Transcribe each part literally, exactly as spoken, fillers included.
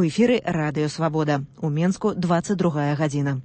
У эфіры Радыё Свабода. У Менску двадцать другая гадзіна.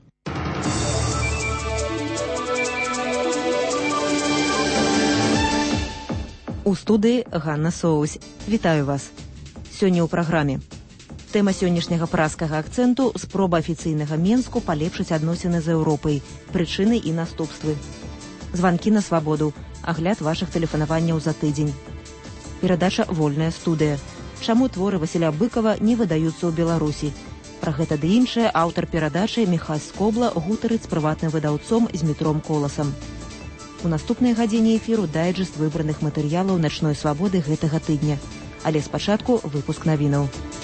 У студыі Ганна Соусь. Вітаю вас. Сёння ў праграме. Тэма сённяшняга праскага акцэнту – спроба афіцыйнага Менску палепшыць адносіны з Еўропай, прычыны і наступствы. Званкі на свабоду, агляд вашых тэлефанаванняў за тыдзень. Перадача «Вольная студыя». Чаму творы Васіля Быкова не выдаюцца ў Беларусі? Пра гэта ды іншае аўтар перадачы Міхась Скобла гутарыць з прыватным выдаўцом Змітром Коласам. У наступнай гадзіне эфіру дайджэст выбраных матэрыялаў начной свабоды гэтага тыдня. Але спачатку выпуск навінаў.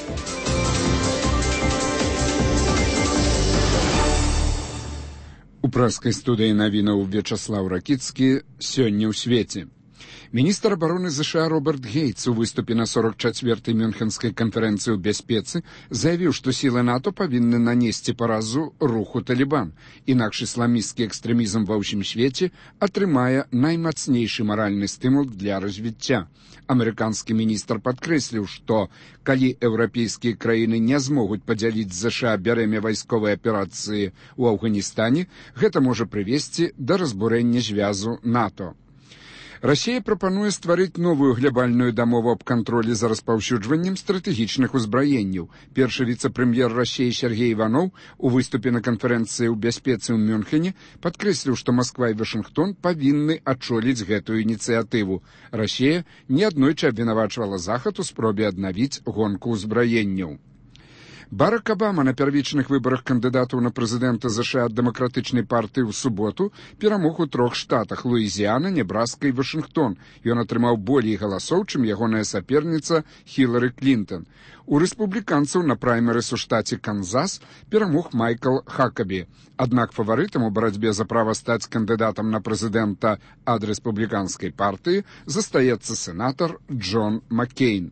У праскай студыі навінаў Вячаслаў Ракіцкі сёння ў свеце. Міністр абароны ЗША Роберт Гейтс у выступе на сорок чацвёртай Мюнхенскай канферэнцыі ў бяспецы заявіў, што сілы НАТО павінны нанесці паразу руху Талібан, інакш ісламісцкі экстрэмізм ва ўсім свеце атрымае наймацнейшы маральны стымул для развіцця. Амерыканскі міністр падкрэсліў, што калі еўрапейскія краіны не змогуць падзяліць з ЗША бярэмя вайсковай аперацыі ў Афганістане, гэта можа прывесці да разбурэння звязу НАТО. Расія прапануе стварыць новую глобальную дамову аб кантролі за распаўсюджваннем стратэгічных узбраенняў. Першы віцэ-прэм'ер Расіі Сергей Іванов у выступе на канферэнцыі ў бяспецы ў Мюнхене падкрэсліў, што Масква і Вашынгтон павінны адчоліць гэтую ініцыятыву. Расія неаднойчы абвінавачвала Захад у спробе аднавіць гонку ўзбраенняў. Барак Абама на первічных выбарах кандыдатаў на прэзідэнта ЗША ад дэмакратычнай партыі ў суботу перамог у трох штатах – Луізіяна, Небраска і Вашынгтон. Ён атрымаў болей галасоў, чым ягоная саперніца Хілары Клінтон. У рэспубліканцаў на праймерыс у штаце Канзас перамог Майкл Хакабі. Аднак фаварытам у барацьбе за права стаць кандыдатам на прэзідэнта ад рэспубліканскай партыі застаецца сенатар Джон Маккейн.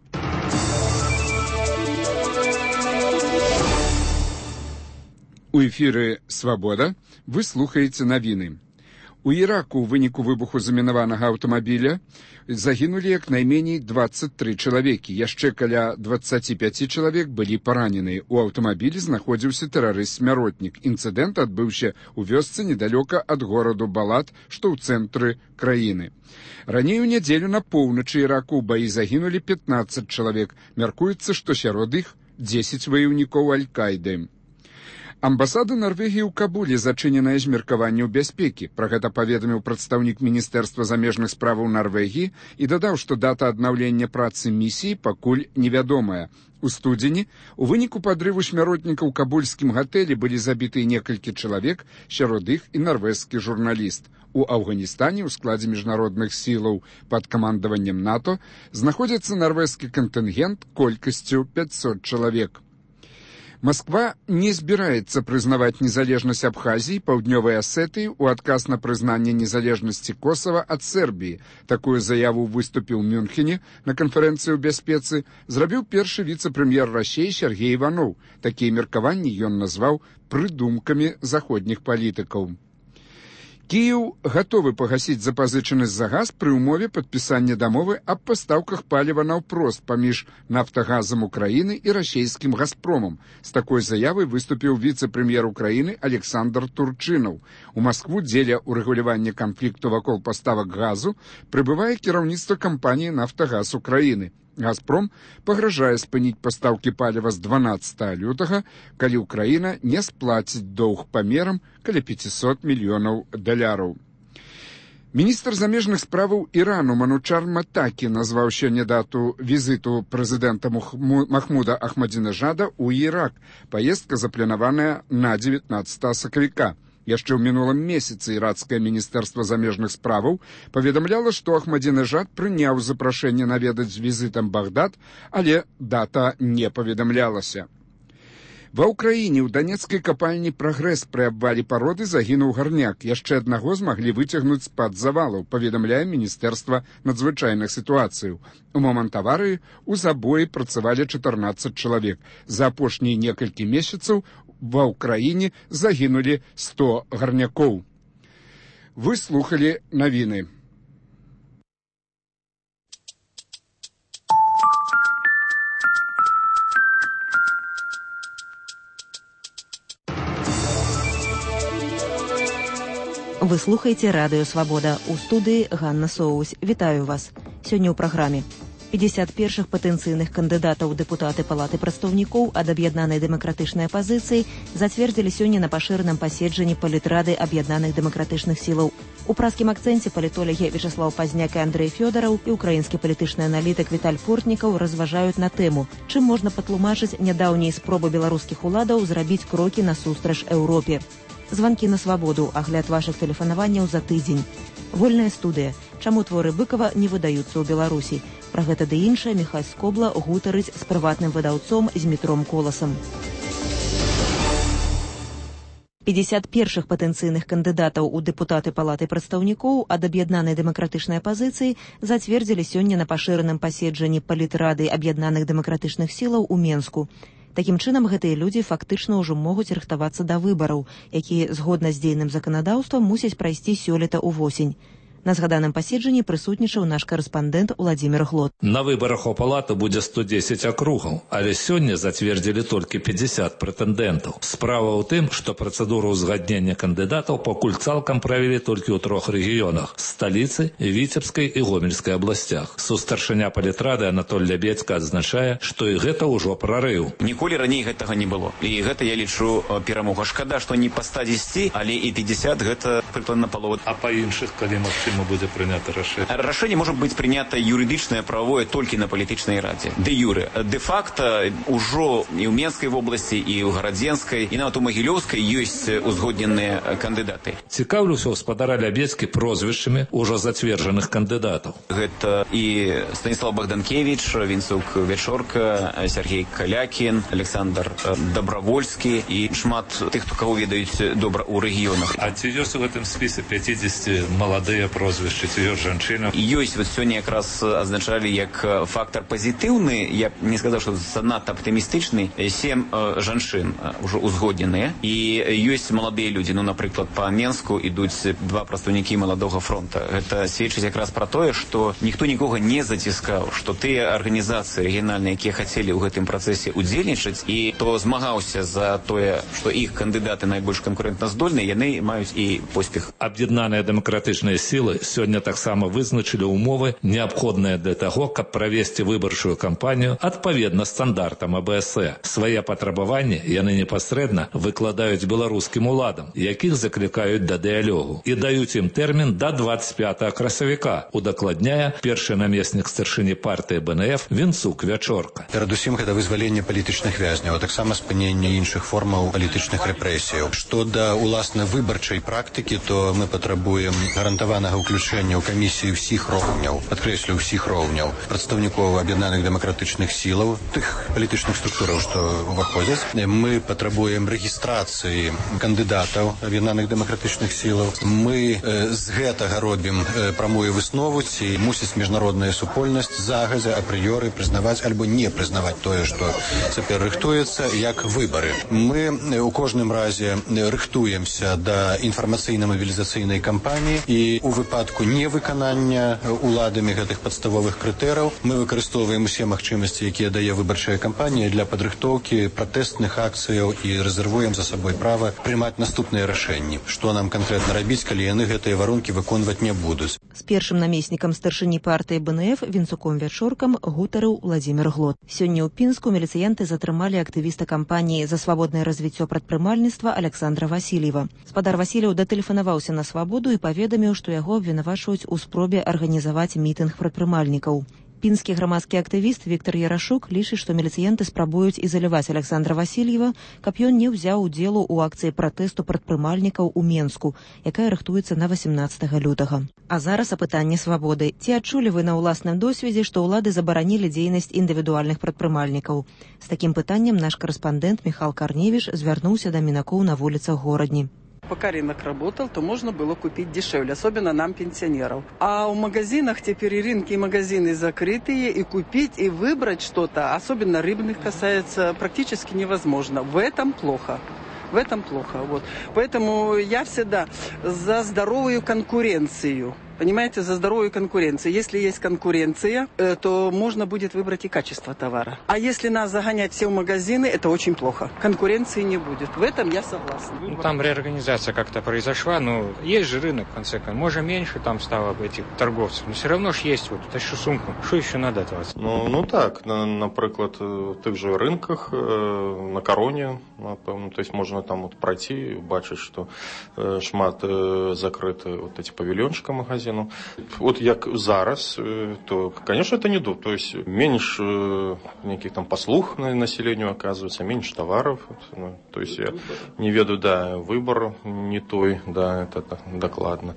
У эфіры «Свабода» вы слухаеце навіны. У Іраку ў выніку выбуху замінаванага аўтамабіля загінулі як найменей дваццаць тры чалавекі. Яшчэ каля дваццаць пяць чалавек былі параненыя. У аўтамабілі знаходзіўся тэрарыст-смяротнік. Інцыдэнт адбыўся ў вёсцы недалёка ад гораду Балат, што ў цэнтры краіны. Раней у нядзелю на поўначы Іраку ў баі загінулі пятнаццаць чалавек. Мяркуецца, што сярод іх дзесяць ваяўнікоў Аль-Каіды. Амбасада Нарвегіі ў Кабуле зачыненая з меркаванняў бяспекі. Пра гэта паведаміў прадстаўнік Міністэрства замежных справаў Нарвегіі і дадаў, што дата аднаўлення працы місіі пакуль невядомая. У студзені у выніку падрыву смяротніка ў кабульскім гатэлі былі забітыя некалькі чалавек, сярод іх і нарвежскі журналіст. У Афганістане ў складзе міжнародных сілаў пад камандаваннем НАТО знаходзіцца нарвежскі кантынгент колькасцю пяцьсот чалавек. Масква не збіраецца прызнаваць незалежнасць Абхазіі, Паўднёвай Асетыі ў адказ на прызнанне незалежнасці Косава ад Сербіі. Такую заяву выступіў у Мюнхене на канферэнцыі ў бяспецы зрабіў першы віцэ-прэм'ер Расіі Сергей Іванов. Такія меркаванні ён назваў прыдумкамі заходніх палітыкаў. Кіеў гатовы пагасіць запазычанасць за газ пры ўмове падпісання дамовы аб пастаўках паліва наўпрост паміж нафтагазам Украіны і расійскім «Газпромам». З такой заявай выступіў віцэ-прэм'ер Украіны Александр Турчынаў. У Маскву дзеля ўрэгулявання канфлікту вакол паставак газу прыбывае кіраўніцтва кампаніі «Нафтагаз Украіны». «Газпром» пагражае спыніць пастаўкі паліва з дванаццатага лютага, калі ўкраіна не сплаціць доўг памерам каля пяцьсот мільёнаў даляраў. Міністр замежных справаў Ірану Манучар Матакі назваў сёння дату візіту прэзідэнта Махмуда Ахмадзінежада ў Ірак. Паездка запланаваная на дзевятнаццатага сакавіка. Яшчэ ў мінулым месяцы іракскае міністэрства замежных справаў паведамляла, што Ахмадзінежад прыняў запрашэнне наведаць з візітам Багдад, але дата не паведамлялася. Ва ўкраіне ў данецкай капальні «Прагрэс» пры абвале пароды загінуў гарняк. Яшчэ аднаго змаглі выцягнуць з-пад завалаў, паведамляе Міністэрства надзвычайных сітуацыяў. У момант аварыі ў забоі працавалі чатырнаццаць чалавек. За апошнія некалькі месяцаў ва ўкраіне загінулі сто гарнякоў. Вы слухалі навіны. Вы слухаеце радыё Свабода. У студыі Ганна Соусь. Вітаю вас. Сёння ў праграме. пятьдесят першых патэнцыйных кандыдатаў у дэпутаты Палаты прадстаўнікоў ад аб'яднанай дэмакратычнай апазіцыі зацвердзілі сёння на пашыраным паседжанні палітрады аб'яднаных дэмакратычных сілаў. У праскім акцэнце палітолагі Вячаслаў Пазняк і Андрэй Фёдараў і украінскі палітычны аналітык Віталь Портнікаў разважаюць на тэму, чым можна патлумачыць нядаўнія спробы беларускіх уладаў зрабіць крокі насустрач Еўропе. Званкі на свабоду, агляд вашых тэлефанаванняў за тыдзень. Вольная студыя. Чаму творы Быкава не выдаюцца ў Беларусі? Пра гэта ды іншае Міхась Скобла гутарыць з прыватным выдаўцом Змітром Коласам. пятьдесят першых патэнцыйных кандыдатаў у дэпутаты Палаты прадстаўнікоў ад аб'яднанай дэмакратычнай апазіцыі зацвердзілі сёння на пашыраным паседжанні палітрады аб'яднаных дэмакратычных сілаў у Менску. Такім чынам, гэтыя людзі фактычна ўжо могуць рыхтавацца да выбараў, якія, згодна з дзейным заканадаўствам, мусяць прайсці сёлета ўвосень. На згаданым паседжанні прысутнічаў наш карэспандэнт Уладзімір Глот. На выбарах у палату будзе сто дзесяць акругаў, але сёння зацвердзілі толькі пятьдесят прэтэндэнтаў. Справа ў тым, што працэдуру ўзгаднення кандыдатаў пакуль цалкам правялі толькі ў трох рэгіёнах – сталіцы, Віцебскай і Гомельскай абласцях. Сустаршыня палітрады Анатоль Лябецька адзначае, што і гэта ўжо прарыў. Ніколі раней гэтага не было. І гэта, я лічу, перамога. Шкада, што не па ста дзесяці, але і пятьдесят гэта прыкладна палова. А па іншых, калі магчыма, будет принято решение? Решение может быть принято юридичное, правовое только на политичной раде. Де юре. Де факто уже и в Менской области, и в Городенской, и нават у Могилевской есть узгодненные кандидаты. Цікавлюся у спадара Лябецькі прозвішчамі уже затвердженых кандидатов. Это и Станислав Богданкевич, Винцук Вечорка, Сергей Калякин, Александр Добровольский и шмат тех, кого ведают добро у регионах. А ці ёсць у этом списке пятьдесят молодые прозвішчы? Прозвище цієї жінчини. Ёсць, вот сёння якраз азначалі як фактор пазітыўны, я не сказаў, што занадта аптымістычны, сем э, жанчын ўжо узгодненыя, і ёсць маладыя людзі, ну, напрыклад, па Менску ідуць два прадстаўнікі маладога фронта. Гэта сведчыць якраз пра тое, што ніхто нікога не заціскаў, што тыя арганізацыі рэгіянальныя, якія хацелі ў гэтым працэсе удзельнічаць, і то змагаўся за тое, што іх кандыдаты найбольш канкурэнтназдольныя, яны маюць і поспех. Аб'яднаныя дэмакратычныя сілы сёння таксама вызначылі ўмовы, неабходныя для таго, каб правесці выбарчую кампанію адпаведна стандартам А Бэ Эс Э. Свае патрабаванні яны непасрэдна выкладаюць беларускім уладам, якіх заклікаюць да дыялогу, і даюць ім тэрмін да двадцать пятого красавіка, удакладняе першы намеснік старшыні партыі Бэ Эн Эф Вінцук Вячорка. Перадусім гэта вызваленне палітычных вязняў, а таксама спыненне іншых формаў палітычных рэпрэсіяў. Што да уласна выбарчай практыкі, то мы патрабуем гарантаванага ўключэння ў камісіі ўсіх роўняў, падкрэслю, ўсіх роўняў, прадстаўнікоў аб'яднаных дэмакратычных сілаў, тых палітычных структураў, што ўваходзяць. Мы патрабуем рэгістрацыі кандыдатаў аб'яднаных дэмакратычных сілаў. Мы э, з гэтага робім э, прамую выснову, ці мусіць міжнародная супольнасць загадзя апрыёры прызнаваць альбо не прызнаваць тое, што цяпер рыхтуецца, як выбары. Мы э, у кожным разе рыхтуемся да інфармацыйна-мабілізацыйнай кампаніі, і у выпадку невыканання уладамі гэтых падставовых крытэраў мы выкарыстоўваем усе магчымасці, якія дае выбарчая кампанія для падрыхтоўкі пратэстных акцыяў, і рэзервуем за сабой права прымаць наступныя рашэнні. Што нам канкрэтна рабіць, калі яны гэтыя варункі выконваць не будуць. З першым намеснікам старшыні партыі Бэ Эн Эф Вінцуком Вячоркам гутарыў Уладзімір Глот. Сёння ў Пінску міліцыянты затрымалі актывіста кампаніі за свабоднае развіццё прадпрымальніцтва Александра Васильева. Спадар Васильеў датэлефанаваўся на свабоду і паведаміў, што яго абвінавачваюць у спробе арганізаваць мітынг прадпрымальнікаў. Пінскі грамадскі актывіст Віктор Ярашук лічыць, што міліцыянты спрабуюць ізаляваць Александра Васильева, каб ён не ўзяў удзелу ў акцыі пратэсту прадпрымальнікаў у Менску, якая рыхтуецца на восемнадцатого лютага. А зараз апытанне свабоды. Ці адчулі вы на ўласным досведзе, што ўлады забаранілі дзейнасць індывідуальных прадпрымальнікаў? З такім пытаннем наш карэспандэнт Міхал Карневіш звярнуўся да мінакоў на вуліцах горадні. Пока рынок работал, то можно было купить дешевле, особенно нам, пенсионеров. А в магазинах теперь и рынки, и магазины закрытые, и купить, и выбрать что-то, особенно рыбных касается, практически невозможно. В этом плохо. В этом плохо. Вот. Поэтому я всегда за здоровую конкуренцию. Понимаете, за здоровую конкуренцию. Если есть конкуренция, то можно будет выбрать и качество товара. А если нас загонять все в магазины, это очень плохо. Конкуренции не будет. В этом я согласна. Ну, там реорганизация как-то произошла, но есть же рынок, в конце концов. Может, меньше там стало бы этих торговцев, но все равно ж есть. Вот, тащу сумку. Что еще надо от вас? Ну, ну так, на, наприклад, в тих же ринках, на Короні, напевно, то есть можна там от пройти і бачити, що шмат закрити от эти павільйончики магазину. От як зараз, то, конечно, это не добре. То есть меньше неких там послуг населению оказывается, меньше товаров. Ну, то есть я не веду, да, выбор не той, да, это докладно.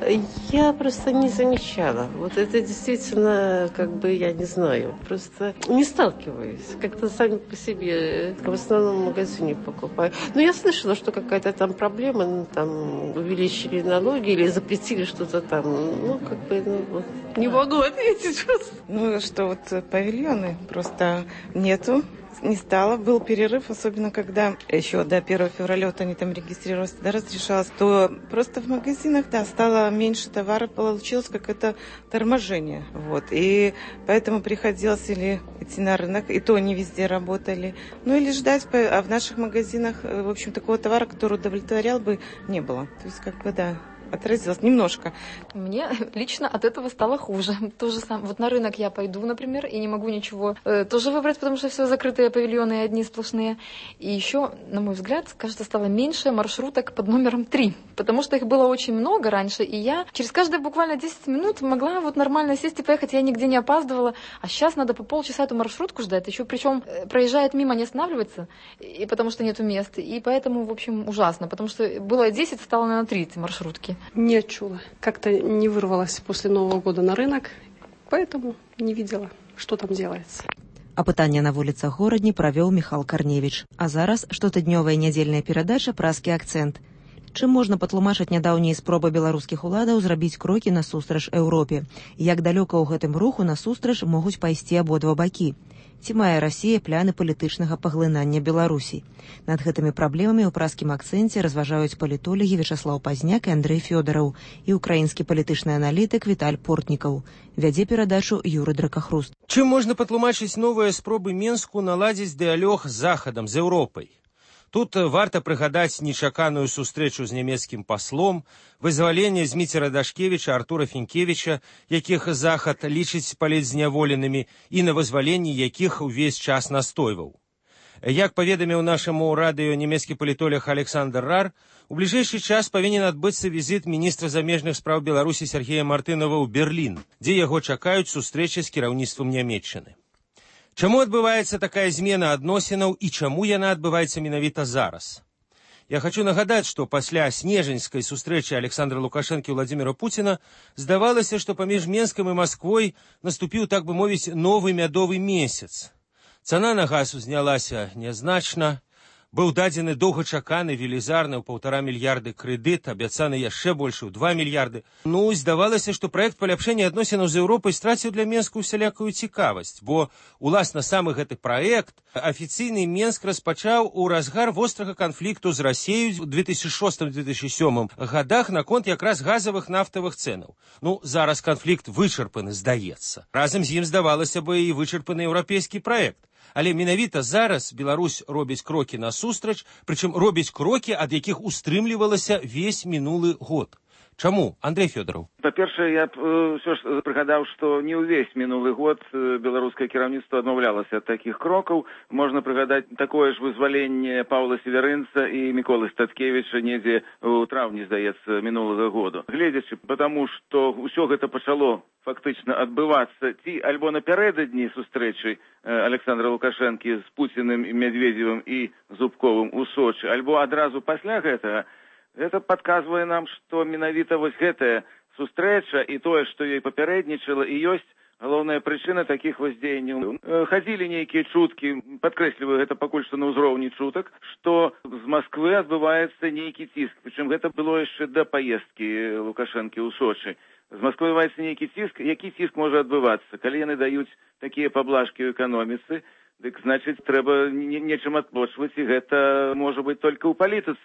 Я просто не замечала. Вот это действительно, как бы, я не знаю, просто не сталкиваюсь. Как-то сами по себе в основном в магазине покупаю. Но я слышала, что какая-то там проблема, ну, там увеличили налоги или запретили что-то там. Ну, как бы, ну, вот, не могу ответить просто. Ну, что вот павильоны просто нету. Не стало. Был перерыв, особенно когда еще до первого февраля вот они там регистрировались, да, разрешалось, то просто в магазинах, да, стало меньше товара, получилось какое-то торможение. Вот. И поэтому приходилось или идти на рынок, и то не везде работали, ну или ждать, а в наших магазинах, в общем, такого товара, который удовлетворял бы, не было. То есть, как бы, да, отразилось немножко. Мне лично от этого стало хуже. То же самое. Вот на рынок я пойду, например, и не могу ничего э, тоже выбрать, потому что все закрытые павильоны одни сплошные. И еще, на мой взгляд, кажется, стало меньше маршруток под номером три, потому что их было очень много раньше, и я через каждые буквально десять минут могла вот нормально сесть и поехать, я нигде не опаздывала. А сейчас надо по полчаса эту маршрутку ждать, еще причем э, проезжает мимо, не останавливается, и потому что нету мест. И поэтому, в общем, ужасно, потому что было десять, стало, наверное, три эти маршрутки. Не чула. Как-то не вырвалась после Нового года на рынок, поэтому не видела, что там делается. Апытанне на вуліцах горадні правёў Міхал Карневіч. А зараз штотыднёвая нядзельная перадача «Праскі акцэнт». Чым можна патлумачыць нядаўнія спробы беларускіх уладаў зрабіць крокі насустрач Еўропе? Як далёка ў гэтым руху насустрач могуць пайсці абодва бакі? Ці мае Расія пляны палітычнага паглынання Беларусі? Над гэтымі праблемамі ў праскім акцэнце разважаюць палітолагі Вячаслаў Пазняк і Андрэй Фёдараў і украінскі палітычны аналітык Віталь Портнікаў. Вядзе перадачу Юры Дракахруст. Чым можна патлумачыць новыя спробы Менску наладзіць дыялог з Захадам, з Еўропай? Тут варта прыгадаць нечаканую сустрэчу з нямецкім паслом, вызваленне Зміцера Дашкевіча, Артура Фінкевіча, якіх Захад лічыць палітзняволенымі і на вызваленні якіх увесь час настойваў. Як паведаміў нашаму радыё нямецкі палітолог Александр Рар, у бліжэйшы час павінен адбыцца візіт міністра замежных спраў Беларусі Сергея Мартынова ў Берлін, дзе яго чакаюць сустрэчы з кіраўніцтвам Нямецчыны. Чаму адбываецца такая змена адносінаў і чаму яна адбываецца менавіта зараз? Я хочу нагадаць, што пасля снежаньскай сустрэчы Александра Лукашэнкі і Владзіміра Пуціна здавалася, што паміж Менскам і Масквой наступіў, так бы мовіць, новы мядовы месяц. Цана на газ узнялася нязначна, быў дадзены доўгачаканы велізарны ў паўтара мільярды крэдыт, абяцаны яшчэ большы ў два мільярды. Ну, здавалася, што праект паляпшэння адносінаў з Еўропай страціў для Менску усялякую цікавасць, бо, уласна, самы гэты праект афіцыйны Менск распачаў у разгар вострага канфлікту з Расіяй у две тысячи шостым — две тысячи сёмым гадах наконт якраз газавых нафтавых цэнаў. Ну, зараз канфлікт вычарпаны, здаецца. Разам з ім, здавалася бы, і вычарпаны еўрапейскі праект. Але менавіта зараз Беларусь робіць крокі насустрач, прычым робіць крокі, ад якіх устрымлівалася весь мінулы год. Чаму, Андрэй Фёдараў? Па-першае, я б ўсё ж прыгадаў, што не ўвесь мінулы год беларускае кіраўніцтва адмаўлялася ад такіх крокаў. Можна прыгадаць такое ж вызваленне Паўла Северынца і Міколы Статкевіча недзе ў траўні, здаецца, мінулага году. Гледзячы, потому што ўсё гэта пачало фактычна адбывацца ці альбо напярэдадні сустрэчы Александра Лукашэнкі з Пуціным, Медведзевым і Зубковым у Сочы, альбо адразу пасля гэтага, гэта падказвае нам, што менавіта вось гэтая сустрэча і тое, што ёй папярэднічала, і ёсць галоўная прычына такіх вось дзеянняў. Хадзілі нейкія чуткі, падкрэсліваю, гэта пакуль што на ўзроўні чутак, што з Масквы адбываецца нейкі ціск. Прычым гэта было яшчэ да паездкі Лукашэнкі ў Сочы. З Масквы адбываецца нейкі ціск. Які ціск можа адбывацца? Калі яны даюць такія паблажкі ў эканоміцы, дык, значыць, трэба нечым адплочваць, і гэта можа быць толькі ў палітыцы,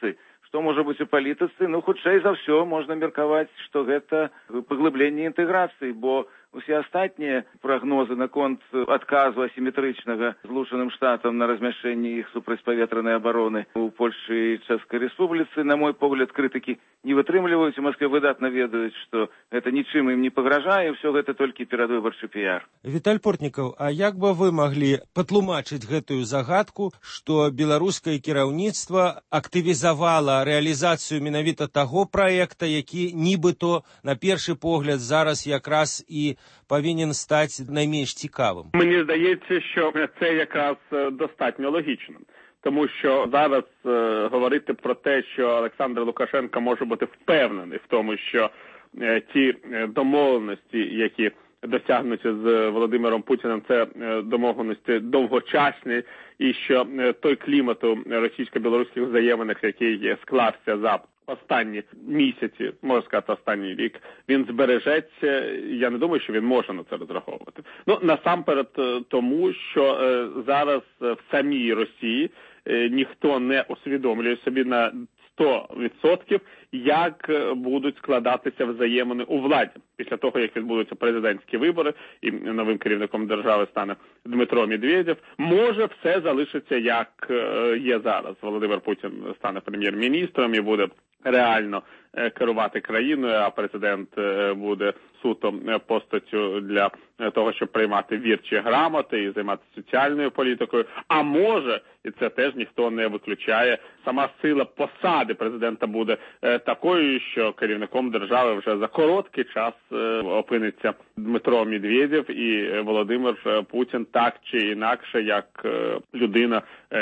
Што можа быць у палітыцы? Ну, хутчэй за ўсё можна меркаваць, што гэта паглыбленне інтэграцыі, бо усе астатнія прагнозы наконт адказу асіметрычнага Злучаным Штатам на размяшчэнне іх супрацьпаветранай абароны у Польшчы і Чэшскай Рэспубліцы, на мой погляд, крытыкі не вытрымліваюць. У Маскве выдатна ведаюць, што гэта нічым ім не пагражае, ўсё гэта толькі перадвыбарчы піяр. Віталь Портнікаў, а як бы вы маглі патлумачыць гэтую загадку, што беларускае кіраўніцтва актывізавала рэалізацыю менавіта таго праекта, які нібыто на першы погляд зараз якраз і повинен стати найменш цікавим? Мені здається, що це якраз достатньо логічним. Тому що зараз е, говорити про те, що Олександр Лукашенко може бути впевнений в тому, що е, ті домовленості, які досягнуті з Володимиром Путіним, це е, домовленості довгочасні, і що е, той клімат у російсько-білоруських взаєминах, який склався за останні місяці, можна сказати, останній рік, він збережеться. Я не думаю, що він може на це розраховувати. Ну, насамперед тому, що е, зараз в самій Росії е, ніхто не усвідомлює собі на сто відсотків, як будуть складатися взаємини у владі. Після того, як відбудуться президентські вибори і новим керівником держави стане Дмитро Медведєв, може все залишиться, як є зараз. Володимир Путін стане прем'єр-міністром і буде реально керувати країною, а президент буде суто постаттю для того, щоб приймати вірчі грамоти і займатися соціальною політикою. А може, і це теж ніхто не виключає, сама сила посади президента буде такою, що керівником держави вже за короткий час опиниться Дмитро Медведєв, і Володимир Путін так чи інакше, як людина,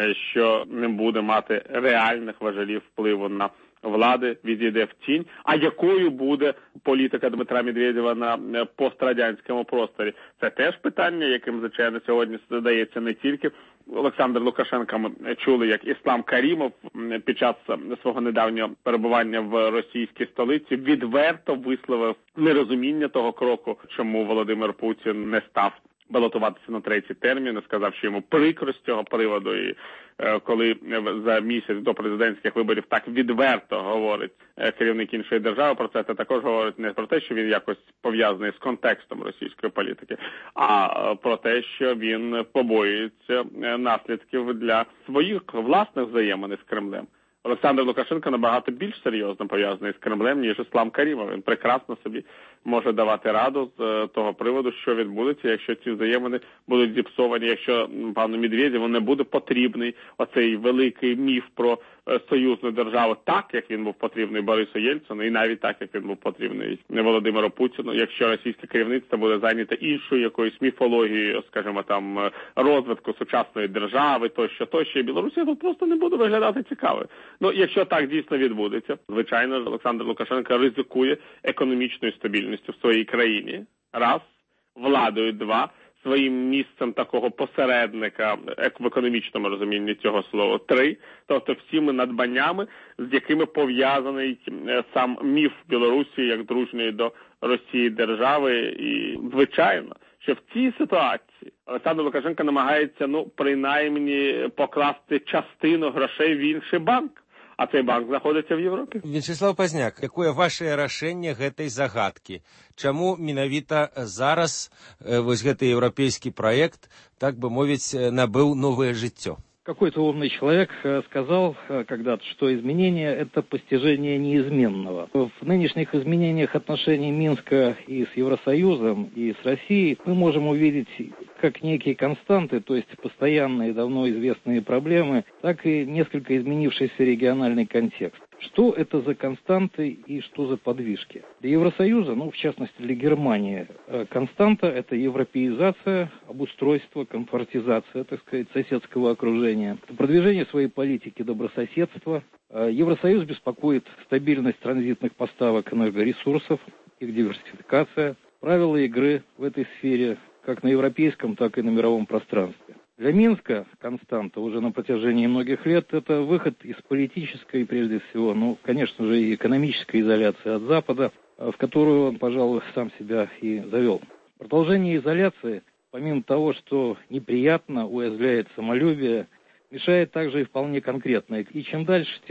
що не буде мати реальних важелів впливу на влади, відійде в тінь. А якою буде політика Дмитра Медведєва на пострадянському просторі? Це теж питання, яким, звичайно, сьогодні задається не тільки Олександр Лукашенко. Ми чули, як Іслам Карімов під час свого недавнього перебування в російській столиці відверто висловив нерозуміння того кроку, чому Володимир Путін не став балотуватися на третій термін, сказав, що йому прикро з цього приводу. І е, коли за місяць до президентських виборів так відверто говорить е, керівник іншої держави про це, це також говорить не про те, що він якось пов'язаний з контекстом російської політики, а е, про те, що він побоюється е, наслідків для своїх власних взаємин з Кремлем. Олександр Лукашенко набагато більш серйозно пов'язаний з Кремлем, ніж Іслам Карімов. Він прекрасно собі може давати раду з того приводу, що відбудеться, якщо ці взаємини будуть зіпсовані, якщо пану Медведєву не буде потрібний оцей великий міф про союзну державу, так, як він був потрібний Борису Єльцину, і навіть так, як він був потрібний Володимиру Путіну, якщо російське керівництво буде зайняте іншою якоюсь міфологією, скажімо, там, розвитку сучасної держави, тощо, тощо, і Білорусія тут просто не буде виглядати цікавою. Ну, якщо так дійсно відбудеться, звичайно, Олександр Лукашенко ризикує економічною стабільністю в своїй країні. Раз, владою, два, своїм місцем такого посередника в економічному розумінні цього слова. Три, тобто всіми надбаннями, з якими пов'язаний сам міф Білорусі як дружньої до Росії держави. І, звичайно, що в цій ситуації Олександр Лукашенко намагається, ну, принаймні, покласти частину грошей в інший банк. А цей банк знаходиться в Європі. Вячеслав Пазняк, якое ваше рашэнне гэтай загадкі? Чаму менавіта зараз э, вось гэты еўрапейскі праект, так бы мовіць, набыў новае жыццё? Какой-то умный человек сказал когда-то, что изменение – это постижение неизменного. В нынешних изменениях отношений Минска и с Евросоюзом, и с Россией мы можем увидеть как некие константы, то есть постоянные, давно известные проблемы, так и несколько изменившийся региональный контекст. Что это за константы и что за подвижки? Для Евросоюза, ну, в частности, для Германии, константа – это европеизация, обустройство, комфортизация, так сказать, соседского окружения, продвижение своей политики добрососедства. Евросоюз беспокоит стабильность транзитных поставок энергоресурсов, их диверсификация, правила игры в этой сфере как на европейском, так и на мировом пространстве. Для Минска константа уже на протяжении многих лет – это выход из политической, прежде всего, ну, конечно же, и экономической изоляции от Запада, в которую он, пожалуй, сам себя и завел. Продолжение изоляции, помимо того, что неприятно, уязвляет самолюбие, мешает также и вполне конкретно. И чем дальше, тем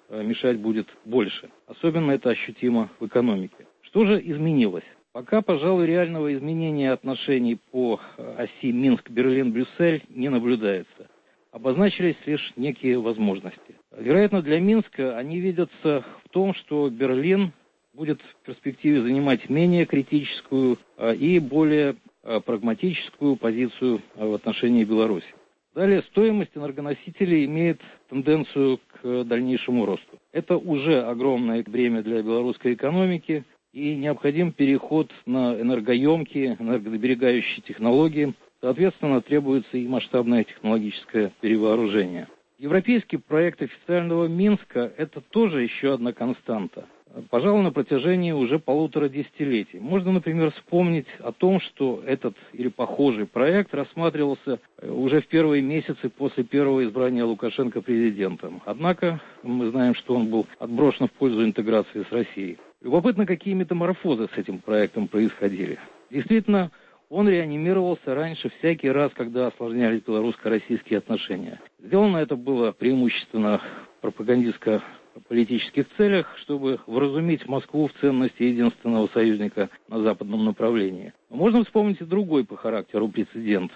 мешать будет больше. Особенно это ощутимо в экономике. Что же изменилось? Пока, пожалуй, реального изменения отношений по оси Минск-Берлин-Брюссель не наблюдается. Обозначились лишь некие возможности. Вероятно, для Минска они видятся в том, что Берлин будет в перспективе занимать менее критическую и более прагматическую позицию в отношении Беларуси. Далее, стоимость энергоносителей имеет тенденцию к дальнейшему росту. Это уже огромное бремя для белорусской экономики, и необходим переход на энергоемкие, энергосберегающие технологии. Соответственно, требуется и масштабное технологическое перевооружение. Европейский проект официального Минска – это тоже еще одна константа. Пожалуй, на протяжении уже полутора десятилетий. Можно, например, вспомнить о том, что этот или похожий проект рассматривался уже в первые месяцы после первого избрания Лукашенко президентом. Однако мы знаем, что он был отброшен в пользу интеграции с Россией. Любопытно, какие метаморфозы с этим проектом происходили. Действительно, он реанимировался раньше всякий раз, когда осложнялись белорусско-российские отношения. Сделано это было преимущественно в пропагандистско-политических целях, чтобы вразумить Москву в ценности единственного союзника на западном направлении. Можно вспомнить и другой по характеру прецедент.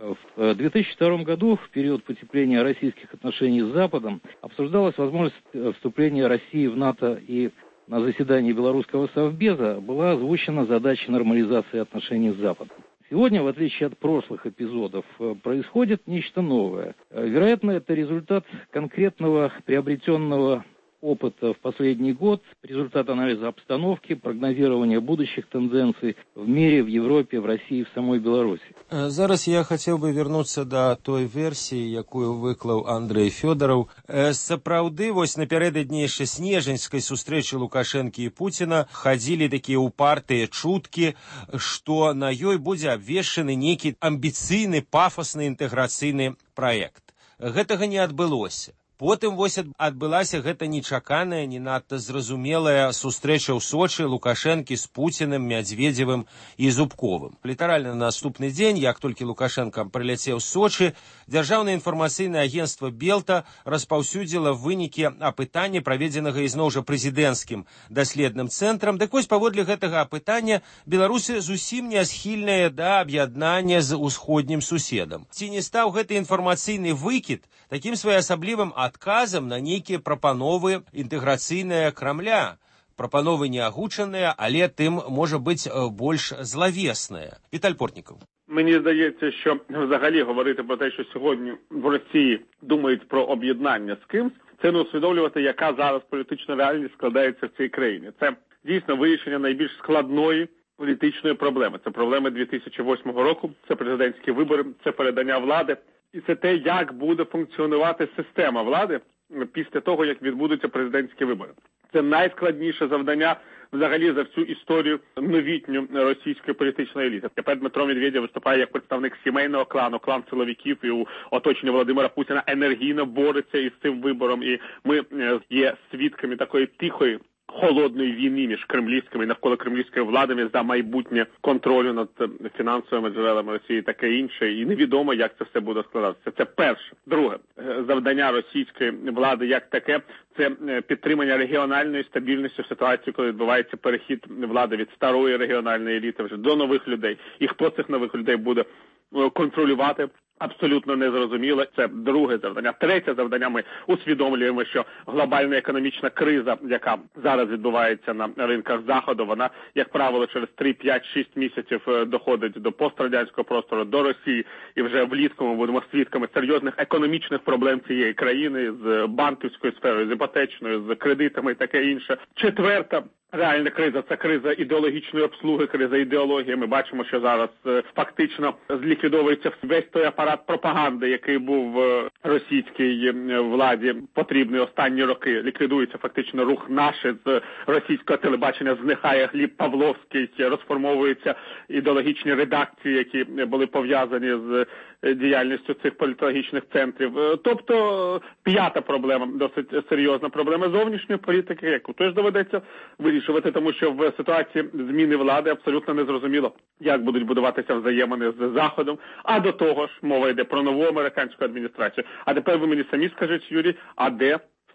В две тысячи втором году, в период потепления российских отношений с Западом, обсуждалась возможность вступления России в НАТО, и на заседании Белорусского совбеза была озвучена задача нормализации отношений с Западом. Сегодня, в отличие от прошлых эпизодов, происходит нечто новое. Вероятно, это результат конкретного приобретенного опыта в последний год, результат анализа обстановки, прогнозирования будущих тенденций в мире, в Европе, в России, в самой Беларуси. Зараз я хотел бы вернуться до той версии, якую выклаў Андрей Фёдоров. Сапраўды, вось напярэдадні яшчэ снежаньскай сустрэчы Лукашэнкі і Пуціна хадзілі такія упартыя чуткі, што на ёй будзе абвешчаны нейкі амбіцыйны, пафасны інтэграцыйны праект. Гэтага не адбылося. Потым вось адбылася гэта нечаканая, не надта зразумелая сустрэча ў Сочы Лукашэнкі з Пуціным, Мядзведзевым і Зубковым. Літаральна на наступны дзень, як толькі Лукашэнка прыляцеў з Сочы, Дзяржаўнае інфармацыйнае агенцтва Белта распаўсюдзіла вынікі апытання, праведзенага ізноў жа прэзідэнцкім даследным цэнтрам. Дык вось паводле гэтага апытання беларусы зусім не схільныя да аб'яднання з усходнім суседам. Ці не стаў гэты інфармацыйны выкід такім своеасаблівым адказам на нейкія прапановы інтэграцыйныя Крамля? Прапановы не агучаныя, але тим може бути більш зловесныя. Віталь Портніков. Мені здається, що взагалі говорити про те, що сьогодні в Росії думають про об'єднання з кимсь, це не усвідомлювати, яка зараз політична реальність складається в цій країні. Це дійсно вирішення найбільш складної політичної проблеми. Це проблеми дві тисячі восьмого року, це президентські вибори, це передання влади. І це те, як буде функціонувати система влади після того, як відбудуться президентські вибори. Це найскладніше завдання взагалі за всю історію новітню російської політичної еліти. Тепер Дмитро Медведєв виступає як представник сімейного клану, клан силовиків, і у оточенні Володимира Путіна енергійно бореться із цим вибором. І ми є свідками такої тихої, холодної війни між кремлівськими і навколо кремлівської владами за майбутнє контролю над фінансовими джерелами Росії, таке інше. І невідомо, як це все буде складатися. Це перше. Друге, завдання російської влади як таке – це підтримання регіональної стабільності в ситуації, коли відбувається перехід влади від старої регіональної еліти вже до нових людей. І хто цих нових людей буде контролювати, абсолютно незрозуміло. Це друге завдання. Третє завдання. Ми усвідомлюємо, що глобальна економічна криза, яка зараз відбувається на ринках Заходу, вона, як правило, через три, п'ять, шість місяців доходить до пострадянського простору, до Росії. І вже влітку ми будемо свідками серйозних економічних проблем цієї країни з банківською сферою, з іпотечною, з кредитами і таке інше. Четверта реальна криза – це криза ідеологічної обслуги, криза ідеології. Ми бачимо, що зараз фактично зліквідовується весь той апарат пропаганди, який був російській владі потрібний останні роки. Ліквідується фактично рух «Наше» з російського телебачення, зникає Гліб Павловський, розформовуються ідеологічні редакції, які були пов'язані з діяльністю цих політологічних центрів. Тобто п'ята проблема, досить серйозна проблема зовнішньої політики, яку теж доведеться вирішувати, тому що в ситуації зміни влади абсолютно незрозуміло, як будуть будуватися взаємини з Заходом. А до того ж, мова йде про нову американську адміністрацію. А тепер ви мені самі скажіть, Юрій, а де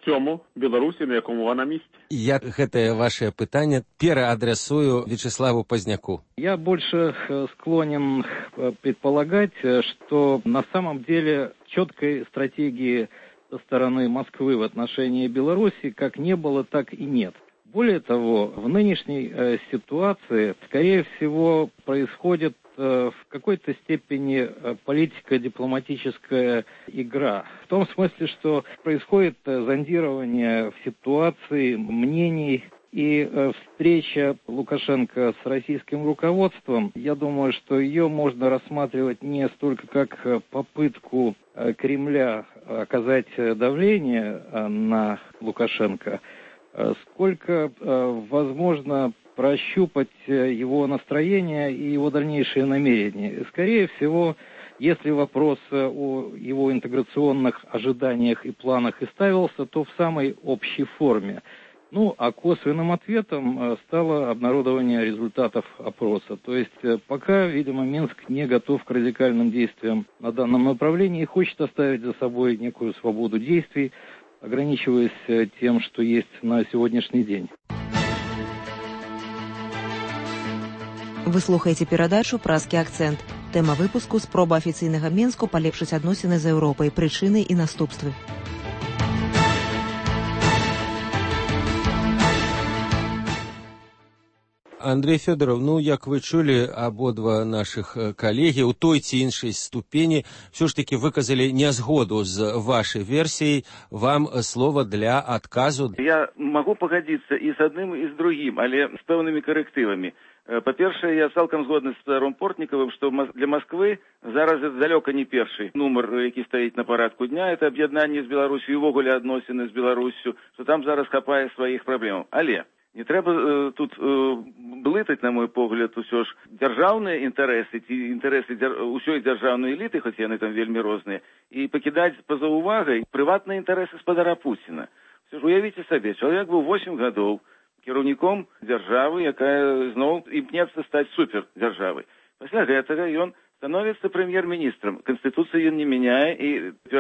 цьому Білорусі, на якому вона місці. Я гэтае ваше пытанне пераадресую Вячеславу Поздняку. Я больше склонен предполагать, что на самом деле четкой стратегии со стороны Москвы в отношении Беларуси как не было, так и нет. Более того, в нынешней э, ситуации, скорее всего, происходит э, в какой-то степени э, политико-дипломатическая игра. В том смысле, что происходит э, зондирование в ситуации мнений и э, встреча Лукашенко с российским руководством. Я думаю, что ее можно рассматривать не столько как э, попытку э, Кремля оказать давление э, на Лукашенко, сколько э, возможно прощупать его настроение и его дальнейшие намерения. Скорее всего, если вопрос о его интеграционных ожиданиях и планах и ставился, то в самой общей форме. Ну, а косвенным ответом стало обнародование результатов опроса. То есть пока, видимо, Минск не готов к радикальным действиям на данном направлении и хочет оставить за собой некую свободу действий, ограничиваясь тем, что есть на сегодняшний день. Вы слухаеце перадачу «Празкі акцэнт». Тэма выпуску – спроба афіцыйнага Мінску палепшыць адносіны з Еўропай, прычыны і наступствы. Андрей Федоров, ну, як вы чулі, абодва нашых калегі у той ці іншай ступені все ж таки выказалі нязгоду з вашай версіяй. Вам слово для адказу. Я могу погодиться и с одним, и с другим, але с пэўнымі коррективами. Па-першае, я цалкам згодны з Петром Портнікавым, што для Москвы зараз это далёка не першы нумар, які стаіць на парадку дня, это аб'яднанне з Беларусью і ўвогуле адносіны з Беларусью, што там зараз хапае сваіх праблемаў. Але не трэба э, тут э, блытаць, на мой погляд, усё ж дзяржаўныя інтарэсы ці інтарэсы дзяр... усёй дзяржаўнай эліты, хоць яны там вельмі розныя, і пакідаць па-за увагай прыватныя інтарэсы спадара Пуціна. Все ж уявіце сабе, чалавек быў восем гадоў кіраўніком дзяржавы, якая зноў імкнецца стаць супердзяржавай. Пасля гэтага ён становіцца прэм'ер-міністрам. Канстытуцыю ён не мяняе, і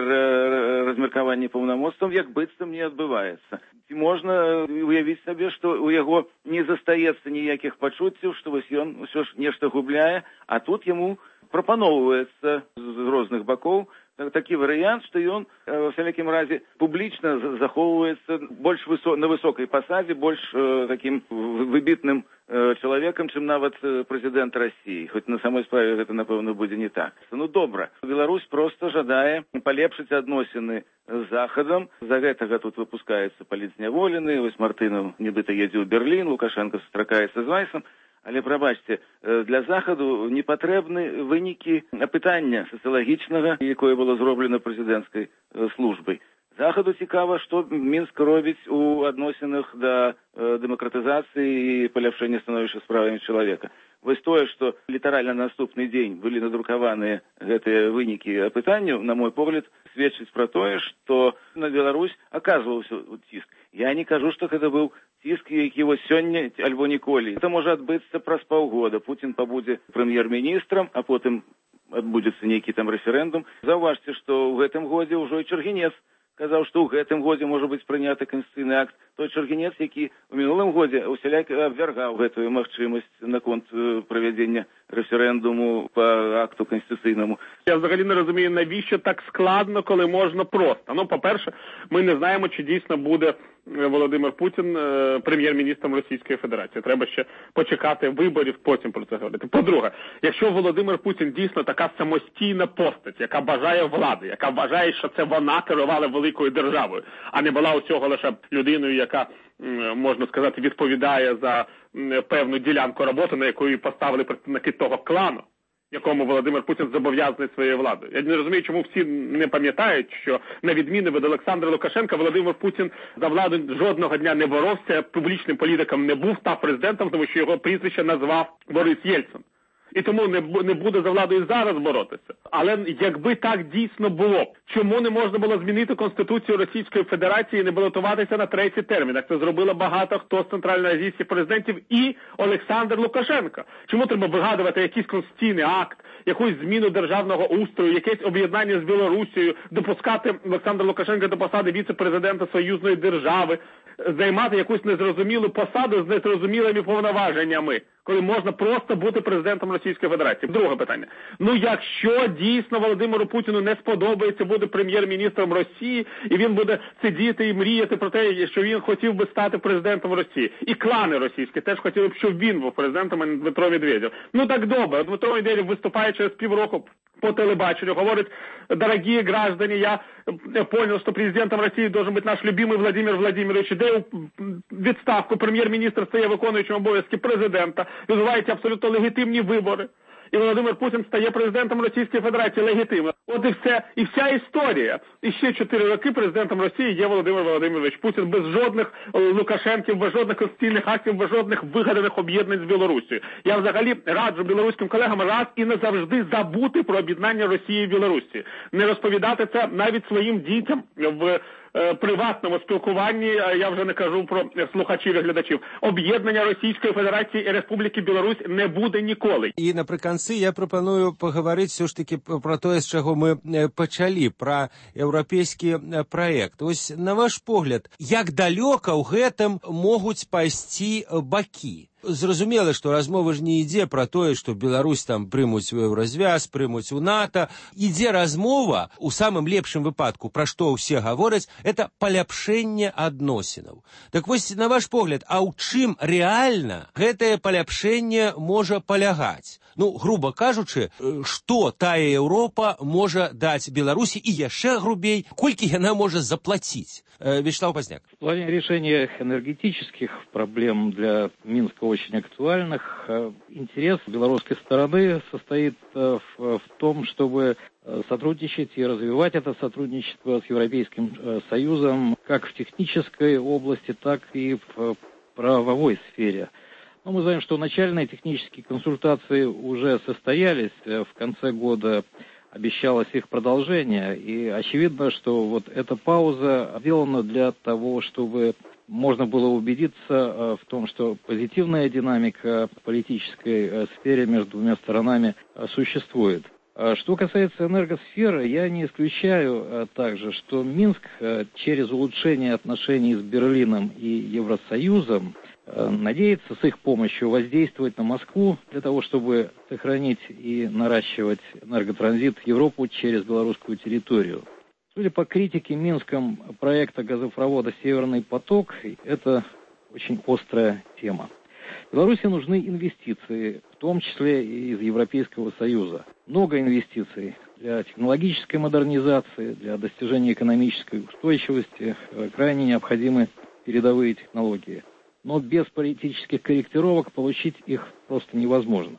размеркаванне паўнамоцтваў як быццам не адбываецца. Ці можна уявіць сабе, што ў яго не застаецца ніякіх пачуццяў, што вось ён усё ж нешта губляе, а тут яму прапаноўваецца з розных бакоў такі варыянт, што ён, ва всякім разе, публічна захоўваецца больш высо... на высокай пасадзе, больш э, такім выбітным э, чалавекам, чым нават э, прэзідэнт Расіі. Хоць на самой справе гэта, напэўна, будзе не так. Ну, добра. Беларусь проста жадае палепшыць адносіны з Захадам. За гэтага тут выпускаецца палітзняволены. Вось Мартынов нібыта едзе ў Берлін, Лукашенко сустракаецца з Вайсам. Але, прабачце, для Захаду не патрэбны вынікі апытання сацыялагічнага, якое было зроблена прэзідэнцкай службай. Захаду цікава, што Мінск робіць у адносінах да дэмакратызацыі і паляпшэння становішча справамі чалавека. Вось тое, што літаральна наступны дзень былі надрукаваныя гэтыя вынікі апытанняў, на мой погляд, сведчыць пра тое, што на Беларусь аказваўся ціск. Я не кажу, што гэта быў ціск, які вось сёння альбо ніколі. Гэта можа адбыцца праз паўгода. Пуцін пабудзе прэм'ер-міністрам, а потым адбудзецца нейкі там рэферэндум. Заўважце, што ў гэтым годзе ўжо і Чаргінец казаў, што ў гэтым годзе можа быць прыняты канстытуцыйны акт. Той Чаргінец, які ў мінулым годзе усяляк абвяргаў гэтую магчымасць наконт правядзення рэферэндуму па акту канстытуцыйнаму. Я взагалі не розумію, навіщо так складно, коли можна просто. Ну, по-перше, ми не знаємо, чи дійсно буде Володимир Путін прем'єр-міністром Російської Федерації. Треба ще почекати виборів, потім про це говорити. По-друге, якщо Володимир Путін дійсно така самостійна постать, яка бажає влади, яка вважає, що це вона керувала великою державою, а не була усього лише людиною, яка, можна сказати, відповідає за певну ділянку роботи, на яку поставили представники того клану, якому Володимир Путін зобов'язаний своєю владою. Я не розумію, чому всі не пам'ятають, що на відміну від Олександра Лукашенка, Володимир Путін за владу жодного дня не боровся, публічним політиком не був, став президентом, тому що його прізвище назвав Борис Єльцин. І тому не, не буде за владою зараз боротися. Але якби так дійсно було, чому не можна було змінити Конституцію Російської Федерації і не балотуватися на третій термін? Так це зробило багато хто з центральноазійських президентів і Олександр Лукашенко. Чому треба вигадувати якийсь конституційний акт, якусь зміну державного устрою, якесь об'єднання з Білорусією, допускати Олександра Лукашенка до посади віце-президента союзної держави, займати якусь незрозумілу посаду з незрозумілими повноваженнями, коли можна просто бути президентом Російської Федерації. Друге питання. Ну, якщо дійсно Володимиру Путіну не сподобається бути прем'єр-міністром Росії, і він буде сидіти і мріяти про те, що він хотів би стати президентом Росії, і клани російські теж хотіли б, щоб він був президентом, а не Дмитро Медведєв. Ну, так добре. Дмитро Медведєв виступає через півроку по телебачению, говорит: дорогие граждане, я понял, что президентом России должен быть наш любимый Владимир Владимирович, де відставку прем'єр-міністр стає виконуючим обов'язки президента, відбуваються абсолютно легітимні вибори. І Володимир Путін стає президентом Російської Федерації легітимно. От і все, і вся історія. І ще чотири роки президентом Росії є Володимир Володимирович Путін без жодних Лукашенків, без жодних конституційних актів, без жодних вигаданих об'єднань з Білорусією. Я взагалі раджу білоруським колегам раз і назавжди забути про об'єднання Росії і Білорусі. Не розповідати це навіть своїм дітям в приватному спілкуванні, я вже не кажу про слухачів і глядачів. Об'єднання Російської Федерації і Республіки Білорусь не буде ніколи. І наприканцы я прапаную паговорыць все ж таки про тое, з чаго мы пачалі, про еўрапейскі праект. Ось, на ваш погляд, як далёка ў гэтым могуць пайсці бакі? Зразумела, што размова ж не ідзе пра тое, што Беларусь там прымуць у еўразвяз, прымуць у НАТО. Ідзе размова, у самым лепшым выпадку, пра што ўсе гавораць, это паляпшэнне адносінаў. Так вось, на ваш погляд, а ў чым рэальна гэтае паляпшэнне можа палягаць? Ну, грубо кажучы, што тая Еўропа можа даць Беларусі, і яшчэ грубей, колькі яна можа заплаціць? Вячеслав Позняк. В плане решения энергетических проблем для Минска очень актуальных. Интерес белорусской стороны состоит в, в том, чтобы сотрудничать и развивать это сотрудничество с Европейским Союзом как в технической области, так и в правовой сфере. Но мы знаем, что начальные технические консультации уже состоялись. В конце года обещалось их продолжение, и очевидно, что вот эта пауза сделана для того, чтобы можно было убедиться в том, что позитивная динамика в политической сфере между двумя сторонами существует. Что касается энергосферы, я не исключаю также, что Минск через улучшение отношений с Берлином и Евросоюзом надеется с их помощью воздействовать на Москву для того, чтобы сохранить и наращивать энерготранзит в Европу через белорусскую территорию. Судя по критике Минском проекта газопровода «Северный поток», это очень острая тема. Беларуси нужны инвестиции, в том числе и из Европейского Союза. Много инвестиций для технологической модернизации, для достижения экономической устойчивости. Крайне необходимы передовые технологии. Но без политических корректировок получить их просто невозможно.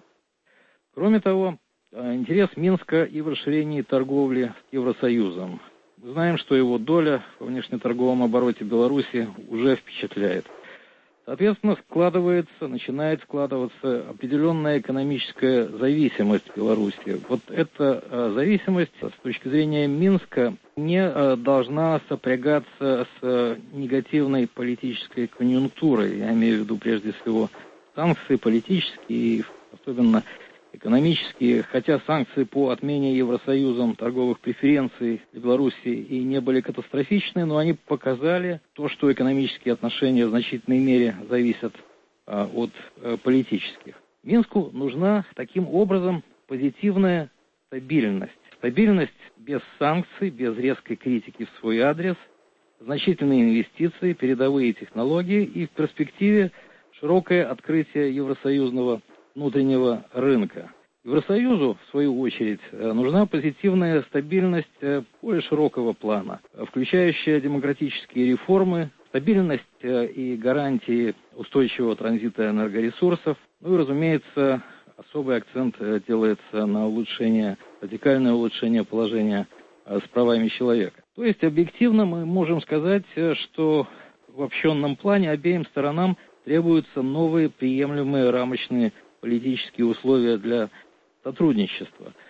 Кроме того, интерес Минска и в расширении торговли с Евросоюзом. Мы знаем, что его доля во внешнеторговом обороте Беларуси уже впечатляет. Соответственно, складывается, начинает складываться определенная экономическая зависимость Беларуси. Вот эта э, зависимость с точки зрения Минска не э, должна сопрягаться с э, негативной политической конъюнктурой. Я имею в виду прежде всего санкции политические, особенно экономические, хотя санкции по отмене Евросоюзом торговых преференций для Беларуси и не были катастрофичны, но они показали то, что экономические отношения в значительной мере зависят а, от а, политических. Минску нужна таким образом позитивная стабильность. Стабильность без санкций, без резкой критики в свой адрес, значительные инвестиции, передовые технологии и в перспективе широкое открытие евросоюзного внутреннего рынка. Евросоюзу, в свою очередь, нужна позитивная стабильность более широкого плана, включающая демократические реформы, стабильность и гарантии устойчивого транзита энергоресурсов. Ну и, разумеется, особый акцент делается на улучшение, радикальное улучшение положения с правами человека. То есть, объективно мы можем сказать, что в общенном плане обеим сторонам требуются новые приемлемые рамочные политические условия для сотрудничества.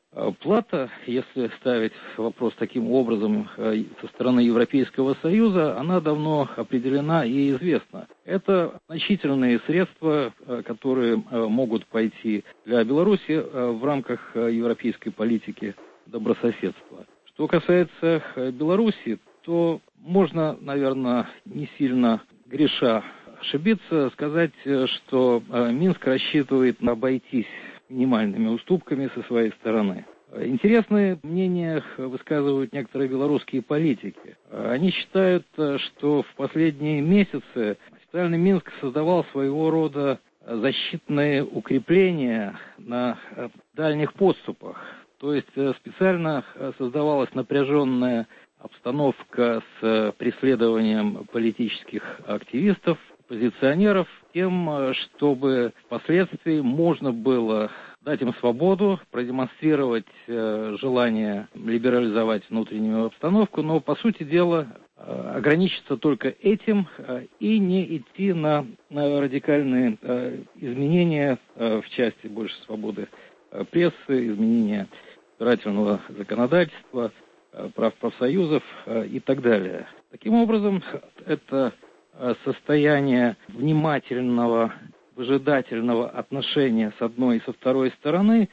Плата, если ставить вопрос таким образом со стороны Европейского Союза, она давно определена и известна. Это значительные средства, которые могут пойти для Беларуси в рамках европейской политики добрососедства. Что касается Беларуси, то можно, наверное, не сильно греша ошибиться, сказать, что Минск рассчитывает обойтись минимальными уступками со своей стороны. Интересные мнения высказывают некоторые белорусские политики. Они считают, что в последние месяцы официальный Минск создавал своего рода защитные укрепления на дальних подступах. То есть специально создавалась напряженная обстановка с преследованием политических активистов, оппозиционеров, тем, чтобы впоследствии можно было дать им свободу, продемонстрировать э, желание либерализовать внутреннюю обстановку, но, по сути дела, э, ограничиться только этим э, и не идти на, на радикальные э, изменения э, в части больше свободы э, прессы, изменения избирательного законодательства, э, прав профсоюзов э, и так далее. Таким образом, это э, состояние внимательного выжидательного отношения с одной и со второй стороны,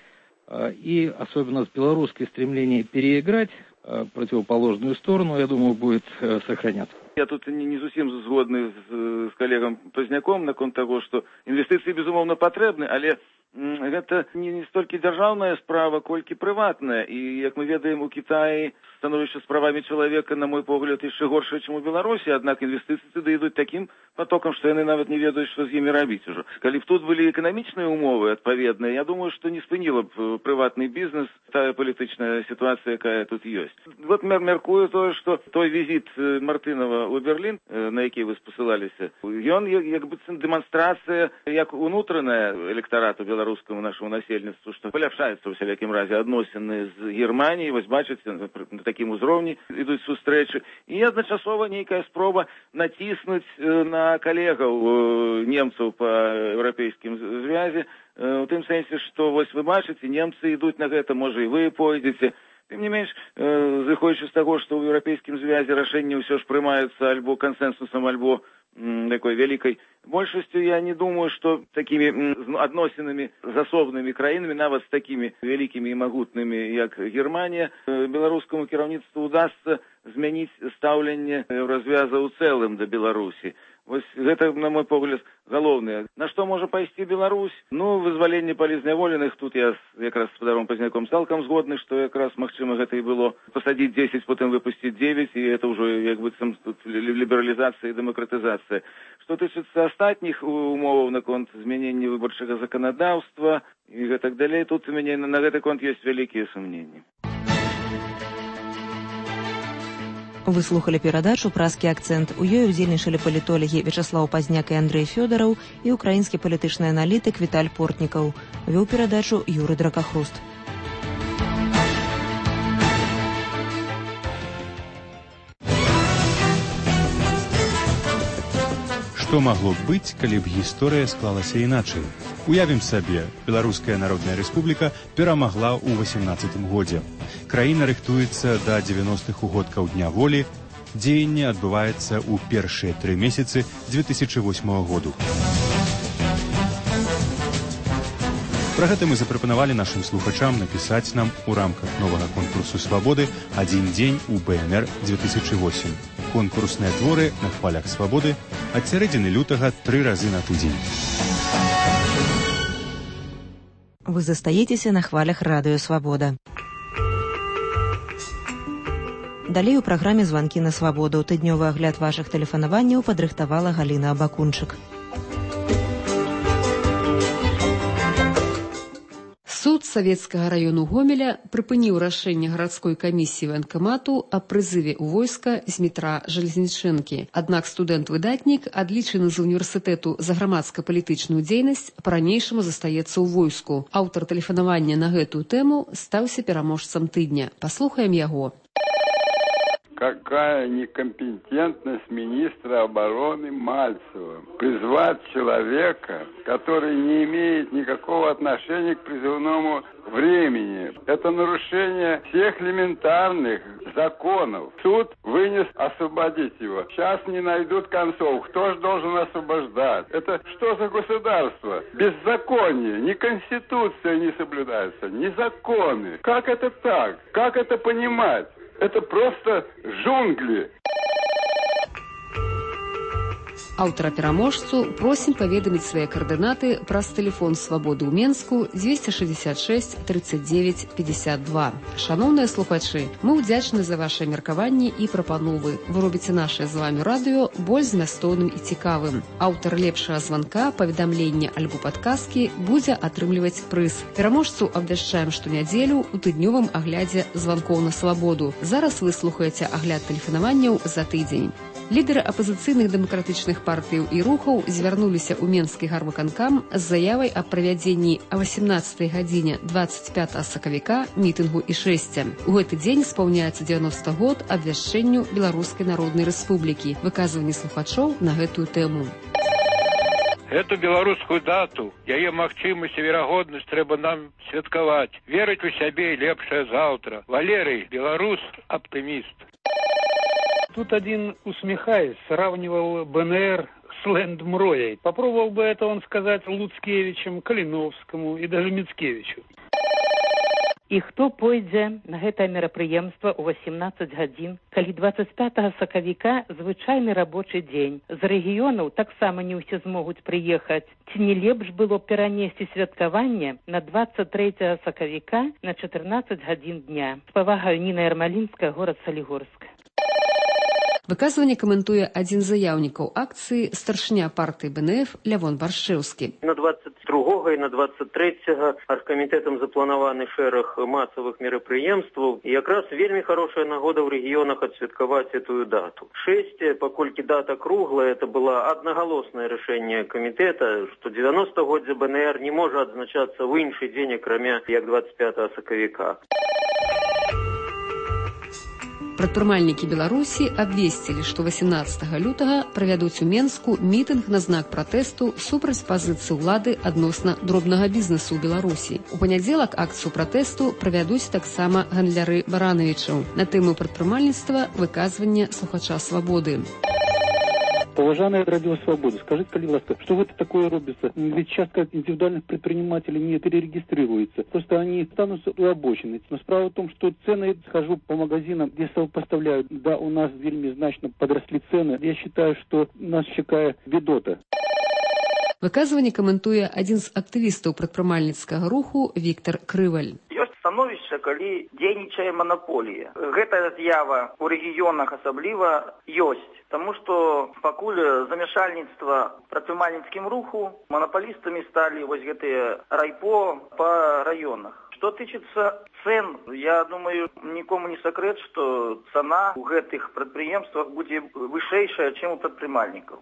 и особенно с белорусской стремление переиграть противоположную сторону, я думаю, будет сохраняться. Я тут не, не зусім згодны з, з калегам Пазняком наконт таго, што інвестыцыі, безумоўна, патрэбны, але гэта не, не столькі дзяржаўная справа, колькі прыватная. І, як мы ведаем, у Кітаі становішча з правамі чалавека, на мой погляд, яшчэ горшае, чым у Беларусі, аднак інвестыцыі туды ідуць такім потокам, што яны нават не ведаюць, што з імі рабіць ужо. Калі б тут былі эканамічныя умовы адпаведныя, я думаю, што не спыніла б прыватны бізнес тая палітычная сітуацыя, якая тут ёсць. Вот мяркую тое, што той візіт Мартынова у Берлін, на які вы спасылаліся, ён як бы дэманстрацыя як унутраная электарату беларускаму нашаму насельніцтву, што паляпшаецца ў сялякім разе адносіны з Германіяй, вось бачыце, на такім узроўні ідуць сустрэчы, і адначасова нейкая спроба націснуць на калегаў немцаў па еўрапейскім звязе, у тым сэнсе, што вось вы бачыце, немцы ідуць на гэта, можа і вы пойдзеце. Тым не менш, э, зыходзячы з таго, што ў еўрапейскім звязе рашэнні ўсё ж прымаюцца альбо кансэнсусам, альбо м, такой вялікай большасцю, я не думаю, што такімі м, адносінамі з асобнымі краінамі, нават з такімі вялікімі і магутнымі, як Германія, э, беларускаму кіраўніцтву удасца змяніць стаўленне еўразвяза ў цэлым да Беларусі. Вось гэта, на мой погляд, галоўнае. На што можа пайсці Беларусь? Ну, вызваленне палізняволеных, тут я якраз з спадаром Пазняком цалкам згодны, што якраз, магчыма, гэта і было пасадзіць дзесяць, потым выпусціць дзевяць, і гэта ўжо, як быццам, тут лібералізацыя і дэмакратызацыя. Што тычыцца астатніх умоваў наконт змянення выбарчага заканадаўства і гэтак далей, тут у мяне на гэты конт ёсць вялікія сумненні. Вы слухали перадачу «Празкі акцэнт». У ёй удзельнічалі палітолагі Вячаслаў Пазняк і Андрэй Фёдараў і украінскі палітычны аналітык Віталь Портнікаў. Вёў перадачу Юры Дракахруст. Што магло б быць, калі б гісторыя склалася іначай? Уявім сабе, Беларуская Народная Рэспубліка перамагла ў васемнаццатым годзе. Краіна рыхтуецца да дзевяностых угодкаў Дня волі. Дзеянне адбываецца ў першыя тры месяцы дзве тысячы восьмага году. Пра гэта мы запрапанавалі нашым слухачам напісаць нам у рамках новага конкурсу «Свабоды» «Адзін дзень у бэ эн эр две тысячи восемь». Конкурсныя творы на хвалях «Свабоды» ад сярэдзіны лютага тры разы на тыдзень. Вы застаецеся на хвалях радыё «Свабода». Далей у праграме «Званкі на свабоду». Тыднёвы агляд вашых тэлефанаванняў падрыхтавала Галіна Абакунчык. Суд Савецкага раёну Гомеля прыпыніў рашэнне гарадской камісіі ваенкамату аб прызыве ў войска з метра Жалезнічэнкі. Аднак студэнт-выдатнік, адлічаны з універсітэту за грамадска-палітычную дзейнасць, па-ранейшаму застаецца ў войску. Аўтар тэлефанавання на гэтую тэму стаўся пераможцам тыдня. Паслухаем яго. Какая некомпетентность министра обороны Мальцева призвать человека, который не имеет никакого отношения к призывному времени. Это нарушение всех элементарных законов. Суд вынес освободить его. Сейчас не найдут концов. Кто же должен освобождать? Это что за государство? Беззаконие. Ни конституция не соблюдается, ни законы. Как это так? Как это понимать? Это просто джунгли. Аўтара-пераможцу просім паведаміць свае каардынаты праз тэлефон свабоды ў Менску двести шестьдесят шесть тридцать девять пятьдесят два. Шаноўныя слухачы, мы ўдзячны за вашыя меркаванні і прапановы. Вы робіце нашае з вамі радыё больш змястоўным і цікавым. Аўтар лепшага званка, паведамлення альбо падказкі будзе атрымліваць прыз. Пераможцу абвяшчаем штонядзелю ў тыднёвым аглядзе званкоў на свабоду. Зараз вы слухаеце агляд тэлефанаванняў за тыдзень. Лідары апазіцыйных дэмакратычных партыяў і рухаў звярнуліся ў Менскі гарвыканкам з заявай аб правядзенні а восемнадцатай гадзіне двадцать пятага сакавіка мітынгу і шэсця. У гэты дзень спаўняецца дзевяносты год абвяшчэнню Беларускай Народнай Рэспублікі. Выказванні слухачоў на гэтую тэму. Эту беларускую дату, яе магчымасць і верагоднасць трэба нам святкаваць. Верыць у сябе і лепшае заўтра. Валерый, беларус, аптыміст. Тут один, усмехаясь, сравнивал БНР с Лэндмроей. Попробовал бы это он сказать Луцкевичем, Калиновскому и даже Мицкевичу. І хто пойдзе на гэтае мерапрыемства ў восемнадцать гадзін, калі двадцать пятага сакавіка звычайны рабочы дзень. З рэгіёнаў таксама не ўсе змогуць прыехаць. Ці не лепш было перанесці святкаванне на двадцать трэцяга сакавіка на чатырнаццаць гадзін дня? З павагаю, Ніна Ярмалінская, горад Салігорск. Выказванне каментуе адзін з заяўнікаў акцыі, старшыня партыі БНФ Лявон Баршэўскі. На двадцать другога і на двадцать трэцяга аргкамітэтам запланаваны шэраг масавых мерапрыемстваў. І якраз вельмі хорошая нагода ў рэгіёнах адсвяткаваць этую дату. Шэсце, паколькі дата круглая, это было аднагалоснае рашэнне камітэта, што дзевяностагоддзе БНР не можа адзначацца ў іншы дзень, акрамя як двадцать пятага сакавіка. Прадпрымальнікі Беларусі абвесцілі, што восемнадцатага лютага правядуць у Менску мітынг на знак пратэсту супраць пазіцыі ўлады адносна дробнага бізнесу ў Беларусі. У панядзелак акцыю пратэсту правядуць таксама гандляры Баранавічаў. На тэму прадпрымальніцтва выказвання слухача свабоды. Уважаемая радио «Свобода», скажите, пожалуйста, что это такое робится? Ведь сейчас как индивидуальных предпринимателей не перерегистрируется. Просто они станут у обочины. Но справа в том, что цены, схожу по магазинам, где поставляют, да, у нас вельми значно подросли цены. Я считаю, что нас чекает бедота. Выказванне каментуе адзін з актывістаў прадпрымальніцкага руху Віктор Крываль. Становішча, калі дзейнічае манаполія. Гэтая з'ява ў рэгіёнах асабліва ёсць, таму што пакуль замяшальніцтва прадпрымальніцкім руху манаполістамі сталі вось гэтыя райпо па раёнах. Што тычыцца цен, я думаю, нікому не сакрэт, што цана ў гэтых прадпрыемствах будзе вышэйшая, чым у прадпрымальнікаў.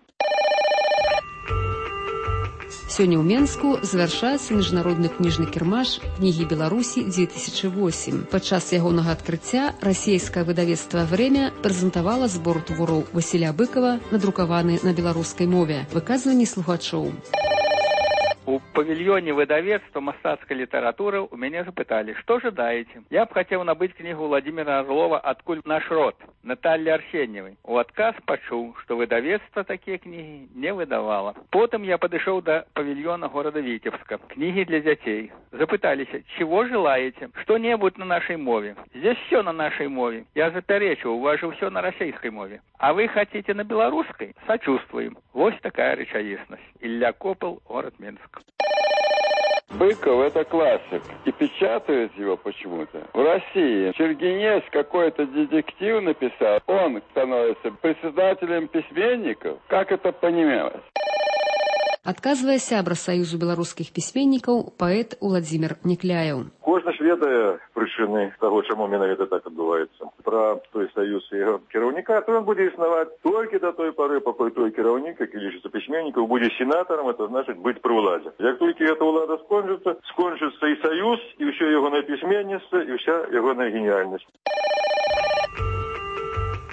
Сёння ў Менску завяршаецца міжнародны кніжны кірмаш кнігі Беларусі две тысячи восемь. Падчас ягонага адкрыцця расійскае выдавецтва «Время» прэзентавала збор твораў Васіля Быкова, надрукаваны на беларускай мове. Выказванні слухачоў. У павільёне выдавецтва мастацкай літаратуры у мяне запыталі, што жадаеце? Я б хацеў набыць кнігу Владимира Орлова «Адкуль наш род» Наталлі Арсеньевай. У адказ пачуў, што выдавецтва такія кнігі не выдавала. Потым я падышоў да павільёна горада Віцебска. Кнігі для дзяцей. Запыталіся, чего желаете? Что-нибудь на нашей мове. Здесь все на нашей мове. Я запярэчыў, у вас же все на расійскай мове. А вы хотите на беларускай? Сочувствуем. Вось такая рэчаіснасць. Ілля Копал, город Минск. Быков — это классик. И печатают его почему-то. В России Чергенец какой-то детектив написал. Он становится председателем письменников. Как это понимать? Адказвае сябра Саюзу беларускіх пісьменнікаў паэт Уладзімір Некляеў. Кожны ж ведае прычыны таго, чаму менавіта так адбываецца. Пра той саюз і яго кіраўніка, то ён будзе існаваць толькі да той пары, пакуль той кіраўнік, які лічыцца пісьменнікам, будзе сенатарам, это значыць быць пры ўладзе. Як толькі эта ўлада скончыцца, скончыцца і саюз, і ўсё ягонае пісьменніцтва, і ўся ягоная геніяльнасць.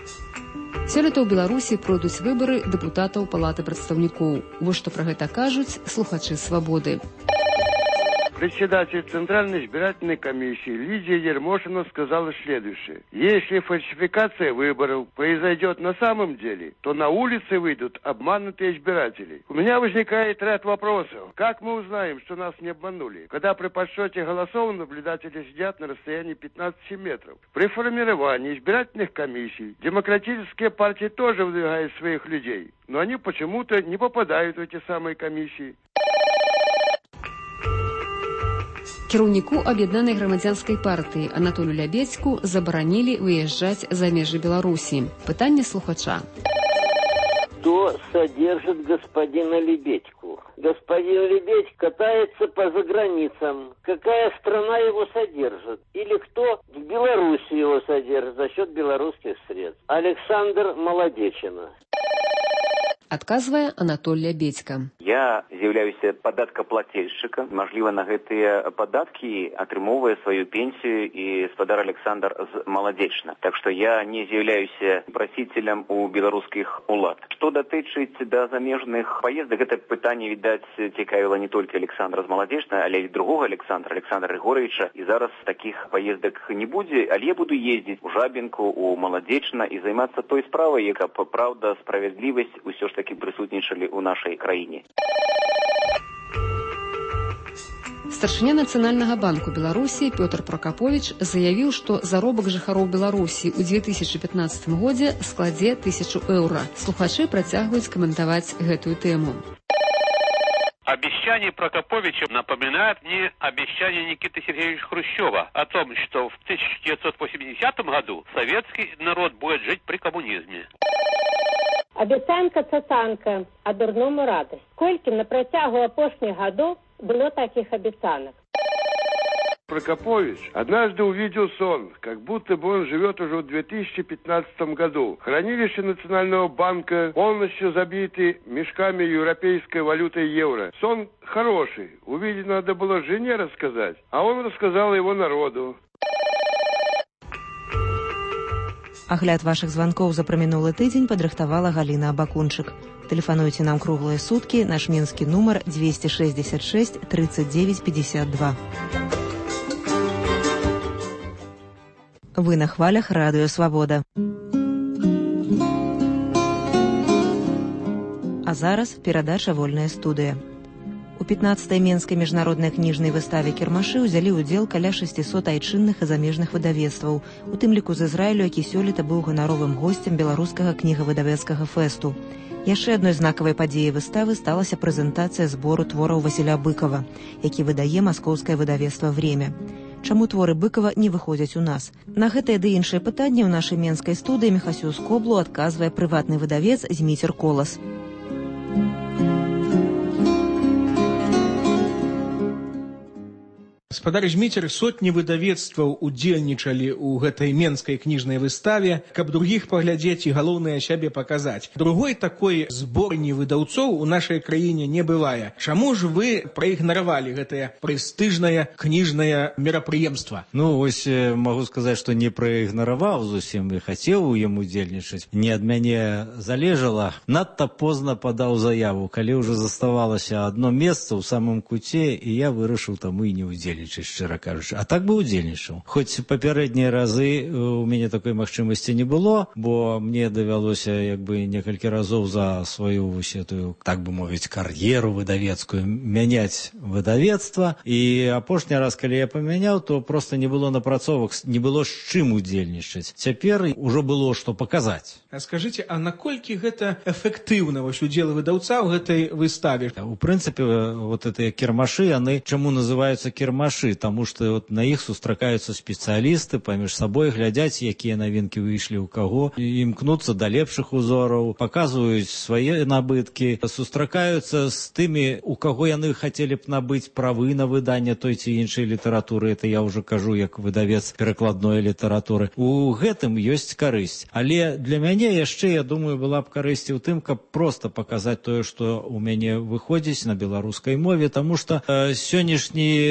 Сёлета ў Беларусі пройдуць выбары дэпутатаў Палаты прадстаўнікоў. Вось што пра гэта кажуць слухачы «Свободы». Председатель Центральной избирательной комиссии Лидия Ермошина сказала следующее. Если фальсификация выборов произойдет на самом деле, то на улицы выйдут обманутые избиратели. У меня возникает ряд вопросов. Как мы узнаем, что нас не обманули? Когда при подсчете голосов наблюдатели сидят на расстоянии пятнадцати метров. При формировании избирательных комиссий демократические партии тоже выдвигают своих людей, но они почему-то не попадают в эти самые комиссии. Кіраўніку аб'яднанай грамадзянскай партыі Анатолію Лябедзьку забаранілі выязджаць за межы Беларусі. Пытанне слухача. Кто содержит господина Лебедьку? Господин Лебедь катается по заграницам. Какая страна его содержит? Или кто в Беларуси его содержит за счет белорусских средств? Александр Молодечина. Адказвае Анатоль Лябедзька. Я з'яўляюся падаткаплательшчыкам. Мажліва, на гэтыя падаткі атрымоўвае сваю пенсію і спадар Александр з Маладзечна. Так што я не з'яўляюся прасіцелем у беларускіх улад. Што датычыць да замежных паездак, гэта пытанне, відаць, цікавіла не толькі Александра з Маладзечна, але і другога Александра, Александра Григоровича. І зараз такіх паездак не будзе, але я буду ездзіць у Жабінку, у Маладзечна і займацца той справай, яка праўда, справядлівасць усё ж такі прысутнічалі ў нашай краіне. Старшыня Нацыянальнага банку Беларусі Пётр Пракаповіч заявіў, што заробак жыхароў Беларусі ў две тысячы пятнаццатым годзе складзе тысячу еўра. Слухачы працягваюць каментаваць гэтую тэму. Обещание Прокоповича напоминает мне обещание Никиты Сергеевича Хрущева о том, что в тысяча девятьсот восьмидесятом году советский народ будет жить при коммунизме. Обіцянка – цацанка, а дурному радость. Сколько на протягу апошніх годов было таких обіцянок? Прокопович однажды увидел сон, как будто бы он живет уже в две тысячи пятнадцатом году. Хранилище Национального банка полностью забиты мешками европейской валюты евро. Сон хороший. Увидеть надо было жене рассказать, а он рассказал его народу. Агляд вашых званкоў за прамінулы тыдзень падрыхтавала Галіна Абакунчык. Тэлефануйце нам круглыя суткі, наш менскі нумар двести шестьдесят шесть тридцать девять пятьдесят два. Вы на хвалях радыё Свабода. А зараз перадача «Вольная студыя». У пятнадцатай Менскай міжнароднай кніжнай выставе кірмашы ўзялі ўдзел каля шасцісот айчынных і замежных выдавецтваў, у тым ліку з Ізраілю, які сёлета быў ганаровым госцем беларускага кнігавыдавецкага фэсту. Яшчэ адной знакавай падзеяй выставы сталася прэзентацыя збору твораў Васіля Быкова, які выдае маскоўскае выдавецтва «Время». Чаму творы Быкова не выходзяць у нас? На гэтае ды іншыя пытанні ў нашай менскай студыі Міхасю Скоблу адказвае прыватны выдавец Зміцер Колас. Гаспадар Зміцер, сотні выдавецтваў удзельнічалі ў гэтай менскай кніжнай выставе, каб другіх паглядзець і галоўнае сябе паказаць. Другой такой зборні выдаўцоў у нашай краіне не бывае. Чаму ж вы праігнаравалі гэтае прэстыжнае кніжнае мерапрыемства? Ну, вось магу сказаць, што не праігнараваў зусім і хацеў у ім удзельнічаць. Не ад мяне залежала. Надта позна падаў заяву, калі ўжо заставалася адно месца ў самым куце, і я вырашыў таму і не удзельнічаць. Шчыра кажучы. А так бы удзельнічаў. Хоць папярэднія разы у мяне такой магчымасці не было, бо мне давялося як бы некалькі разоў за сваю вось эту, так бы мовіць, кар'еру выдавецкую мяняць выдавецтва. І апошні раз, калі я памяняў, то проста не было напрацовак, не было з чым удзельнічаць. Цяпер ужо было што паказаць. А скажыце, а наколькі гэта эфектыўна вось удзел выдаўца ў гэтай выставе? У прынцыпе, вот гэтыя кірмашы, яны чаму называюцца кірмашы? Таму што вот на іх сустракаюцца спецыялісты, паміж сабой глядзяць, якія навінкі выйшлі ў каго, імкнуцца да лепшых узораў, паказваюць свае набыткі, сустракаюцца з тымі, у каго яны хацелі б набыць правы на выданне той ці іншай літаратуры. Это я ўжо кажу як выдавец перакладной літаратуры. У гэтым ёсць карысць. Але для мяне яшчэ, я думаю, была б карысць у тым, каб проста паказаць тое, што ў мяне выходзіць на беларускай мове, таму што э, сённяшнія кнігі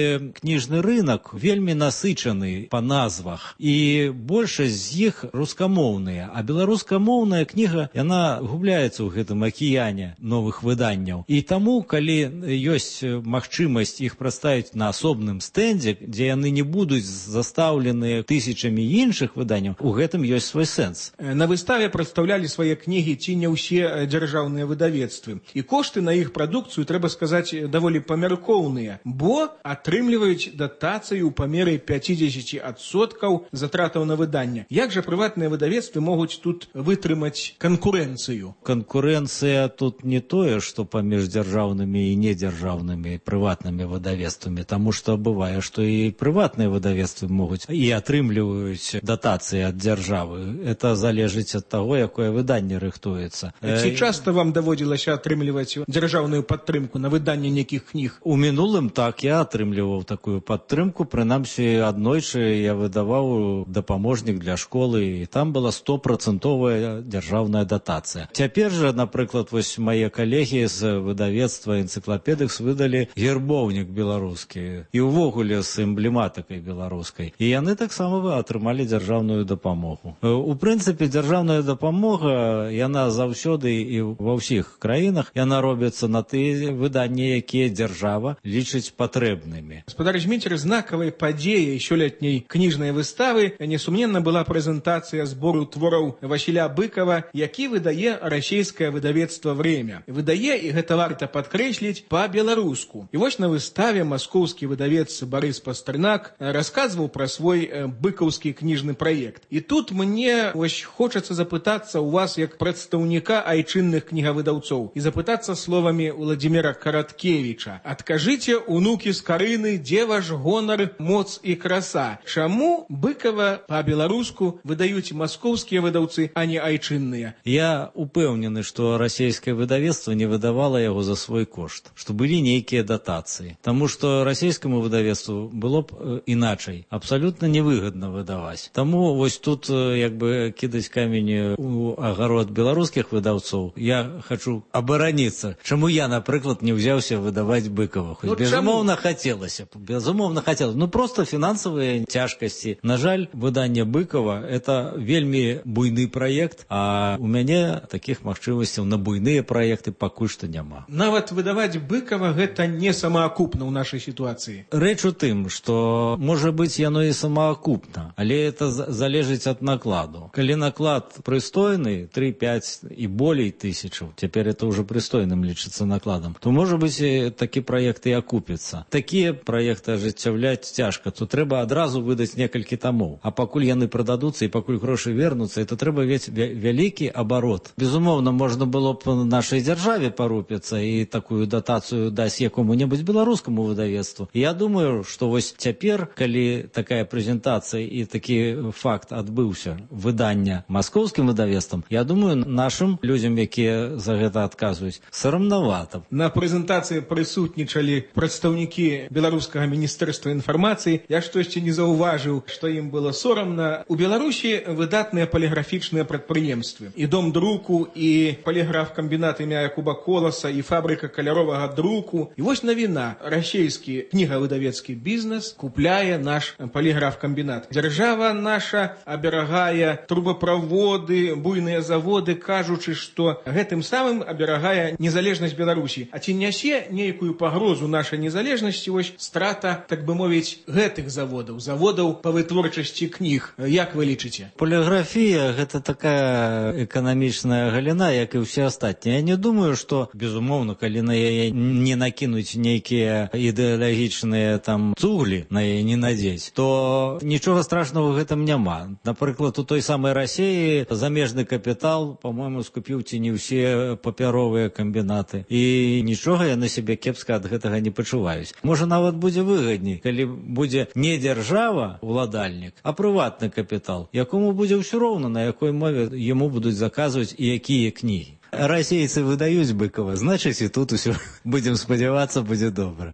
кніжны рынок вельмі насычаны па назвах, і большасць з іх рускамоўныя, а беларускамоўная кніга, яна губляецца ў гэтым акіяне новых выданняў. І таму, калі ёсць магчымасць іх прадставіць на асобным стэндзе, дзе яны не будуць застаўленыя тысячамі іншых выданняў, у гэтым ёсць свой сэнс. На выставе прадстаўлялі свае кнігі ці не ўсе дзяржаўныя выдавецтвы. І кошты на іх прадукцыю, трэба сказаць, даволі памяркоўныя, бо атрымліваюць датацыю ў памеры пяцьдзесят адсоткаў затратаў на выданне. Як жа прыватныя выдавецтвы могуць тут вытрымаць канкурэнцыю? Канкурэнцыя тут не тое, што паміж дзяржаўнымі і недзяржаўнымі прыватнымі выдавецтвамі, таму што бывае, што і прыватныя выдавецтвы могуць і атрымліваюць датацыі ад дзяржавы. Это залежыць ад таго, якое выданне рыхтуецца. Ці часта вам даводзілася атрымліваць дзяржаўную падтрымку на выданне нейкіх кніг? У мінулым так, я атрымліваў такую падтрымку, прынамсі аднойчы я выдаваў дапаможнік для школы, і там была стопрацэнтовая дзяржаўная датацыя. Цяпер жа, напрыклад, вось мае калегі з выдавецтва энцыклапедыкс выдалі гербоўнік беларускі і ўвогуле з эмблематыкай беларускай. І яны таксама атрымалі дзяржаўную дапамогу. У прынцыпе, дзяржаўная дапамога, яна заўсёды і ва ўсіх краінах, яна робіцца на тыя выданні, якія дзяржава лічыць патрэбнымі. Гаспадар Зміцер, знакавай падзеяй сёлетняй кніжнай выставы несумненна была прэзентацыя збору твораў Васіля Быкова, які выдае расійскае выдавецтва «Время». Выдае, і гэта варта падкрэсліць, па-беларуску. І вось на выставе маскоўскі выдавец Барыс Пастарнак расказваў пра свой быкаўскі кніжны праект. І тут мне вось хочацца запытацца у вас як прадстаўніка айчынных кнігавыдаўцоў і запытацца словамі Владзіміра Караткевіча. Адкажыце, унукі з Карыны, дзе ваш гонар, моц і краса? Чаму Быкова па-беларуску выдаюць маскоўскія выдаўцы, а не айчынныя? Я упэўнены, што расійскае выдавецтва не выдавала яго за свой кошт, што былі нейкія датацыі. Таму што расійскаму выдавецтву было б іначай, абсалютна невыгадна выдаваць. Таму вось тут як бы кідаць камень у агарод беларускіх выдаўцоў. Я хачу абараніцца. Чаму я, напрыклад, не ўзяўся выдаваць Быкова? Хоць, ну, безумоўна, хацелася. Безумоўна, хацелася. Ну, просто фінансавыя цяжкасці. На жаль, выданне Быкова – это вельмі буйны праект, а у мяне такіх магчымасцяў на буйныя праекты пакуль што няма. Нават выдаваць Быкова – гэта не самаакупна ў нашай сітуацыі. Рэч у тым, што, можа быць, яно і самаакупна, але это залежыць ад накладу. Калі наклад прыстойны, три-пять і болей тысячаў, цяпер это ўжо прыстойным лічыцца накладам, то, можа быць, такі праект і акупіцца. Такія праекты ажыццяўляць цяжка, то трэба адразу выдаць некалькі тамоў. А пакуль яны прададуцца і пакуль грошы вернуцца, это трэба весь вялікі абарот. Безумоўна, можна было б нашай дзяржаве парупіцца і такую датацыю даць якому-небудзь беларускаму выдавецтву. Я думаю, што вось цяпер, калі такая прэзентацыя і такі факт адбыўся выдання маскоўскім выдавецтвам, я думаю, нашым людзям, якія за гэта адказваюць, сарамнавата. На прэзентацыі прысутнічалі прадстаўнікі беларускага міністэрства інфармацыі. Я штосьці не заўважыў, што ім было сорамна. У Беларусі выдатныя паліграфічныя прадпрыемствы. І дом друку, і паліграф-камбінат імя Якуба Коласа, і фабрыка каляровага друку. І вось навіна. Расійскі кнігавыдавецкі бізнес купляе наш паліграф-камбінат. Дзяржава наша аберагае трубаправоды, буйныя заводы, кажучы, што гэтым самым аберагае незалежнасць Беларусі. А ці нясе нейкую пагрозу нашай незалежнасці вось страта, так бы мовіць, гэтых заводаў, заводаў па вытворчасці кніг? Як вы лічыце? Поліграфія – гэта такая эканамічная галіна, як і ўсе астатнія. Я не думаю, што, безумоўна, калі на яе не накінуць нейкія ідэалагічныя там цуглі, на яе не надзець, то нічога страшного ў гэтым няма. Напрыклад, у той самай Расіі замежны капітал, по-моему, скупіў ці не ўсе папяровыя камбінаты. І нічога яны сябе кепска ад гэтага не пачуваюць. Можа, нават будзе выгадней, калі будзе не дзяржава, уладальнік, а прыватны капітал, якому будзе ўсё роўна, на якой мове яму будуць заказваць і якія кнігі. Расейцы выдаюць Быкова, значыць, і тут усё, будзем спадзявацца, будзе добра.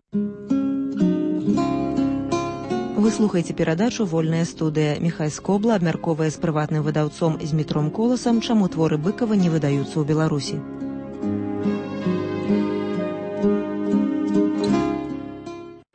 Вы слухаеце перадачу «Вольная студыя». Міхай Скобла абмярковае з прыватным выдаўцом Змітром Коласам, чаму творы Быкова не выдаюцца ў Беларусі.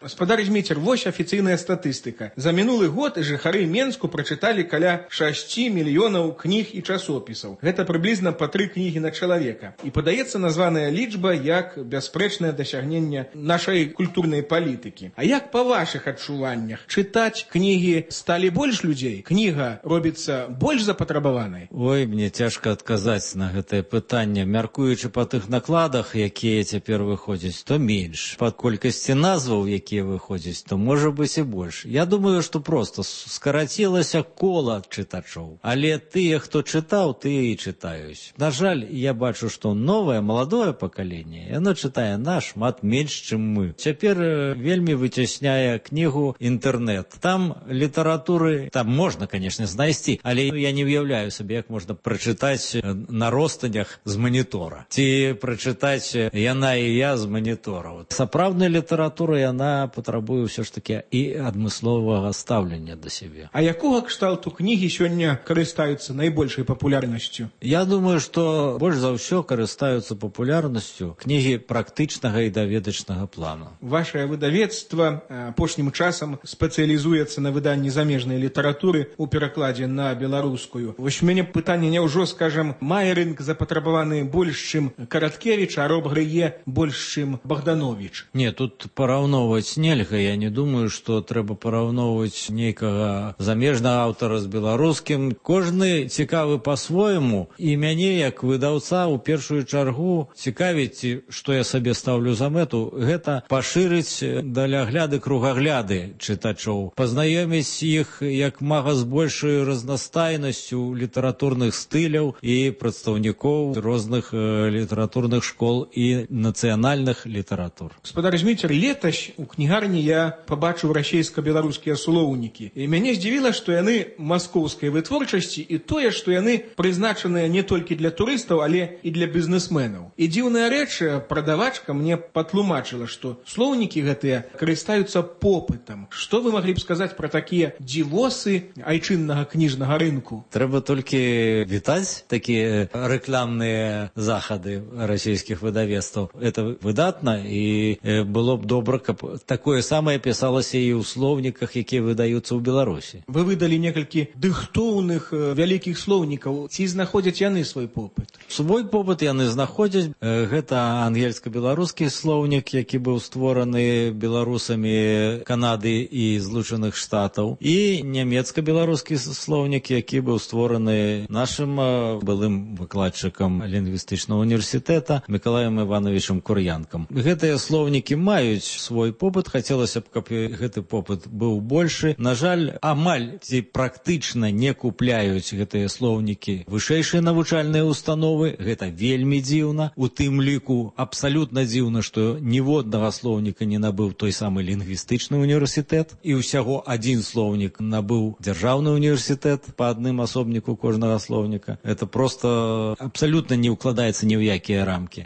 Гаспадар Зміцер, вось афіцыйная статыстыка. За мінулы год жыхары Менску прачыталі каля шасці мільёнаў кніг і часопісаў. Гэта прыблізна па тры кнігі на чалавека. І падаецца названая лічба як бясспрэчнае дасягненне нашай культурнай палітыкі. А як па вашых адчуваннях? Чытаць кнігі сталі больш людзей? Кніга робіцца больш запатрабаванай? Ой, мне цяжка адказаць на гэтае пытанне. Мяркуючы па тых накладах, якія цяпер выходзяць, то менш. Па колькасці назваў, якія выходзяць, то можа быць і больш. Я думаю, што проста скарацілася кола чытачоў. Але тыя, хто чытаў, тыя і чытаюць. На жаль, я бачу, што новае, маладое пакаленне, яно чытае нашмат менш, чым мы. Цяпер вельмі выцясняе кнігу інтэрнэт. Там літаратуры, там можна, канешне, знайсці, але я не уяўляю сабе, як можна прачытаць на ростанях з манітора. Ці прачытаць яна і я з манітораў. Сапраўдная літаратура, яна патрабуе ўсё ж такі і адмысловага стаўлення да сябе. А якога кшталту кнігі сёння карыстаюцца найбольшай папулярнасцю? Я думаю, што больш за ўсё карыстаюцца папулярнасцю кнігі практычнага і даведачнага плану. Вашае выдавецтва апошнім часам спецыялізуецца на выданні замежнай літаратуры ў перакладзе на беларускую. Вось у мяне пытанне, няўжо, скажам, мае рынк запатрабаваны больш, чым Караткевіч, а Роб Грые больш, чым Богданович? Не, тут параўноўваць нельга. Я не думаю, што трэба параўноўваць нейкага замежнага аўтара з беларускім. Кожны цікавы па-свойму, і мяне, як выдаўца, у першую чаргу цікавіць, што я сабе стаўлю за мэту, гэта пашырыць далягляды, кругагляды чытачоў, пазнаёміць іх як мага з большай разнастайнасцю літаратурных стыляў і прадстаўнікоў розных э, літаратурных школ і нацыянальных літаратур. Гаспадар Зміцер, летась у кнігарні я пабачыў расейска-беларускія слоўнікі. І мяне здзівіла, што яны маскоўскай вытворчасці і тое, што яны прызначаныя не толькі для турыстаў, але і для бізнесменаў. І дзіўная рэч, прадавачка мне патлумачыла, што слоўнікі гэтыя карыстаюцца попытам. Што вы маглі б сказаць пра такія дзівосы айчыннага кніжнага рынку? Трэба толькі вітаць такія рэкламныя захады расійскіх выдавецтваў. Это выдатна, і было б добра, каб такое самае пісалася і ў слоўніках, якія выдаюцца ў Беларусі. Вы выдалі некалькі дыхтоўных вялікіх слоўнікаў. Ці знаходзяць яны свой попыт? Свой попыт яны знаходзяць. Гэта ангельска-беларускі слоўнік, які быў створаны беларусамі Канады і Злучаных Штатаў, і нямецка-беларускі слоўнік, які быў створаны нашым былым выкладчыкам лінгвістычнага універсітэта Мікалаем Івановичам Кур'янкам. Гэтыя слоўнікі маюць свой попыт, хацелася б, каб гэты попыт быў большы. На жаль, амаль ці практычна не купляюць гэтыя слоўнікі вышэйшыя навучальныя установы. Гэта вельмі дзіўна. У тым ліку абсалютна дзіўна, што ніводнага слоўніка не набыў той самы лінгвістычны універсітэт, і ўсяго адзін слоўнік набыў дзяржаўны універсітэт па адным асобніку кожнага слоўніка. Это просто абсалютна не ўкладаецца ні ў якія рамкі.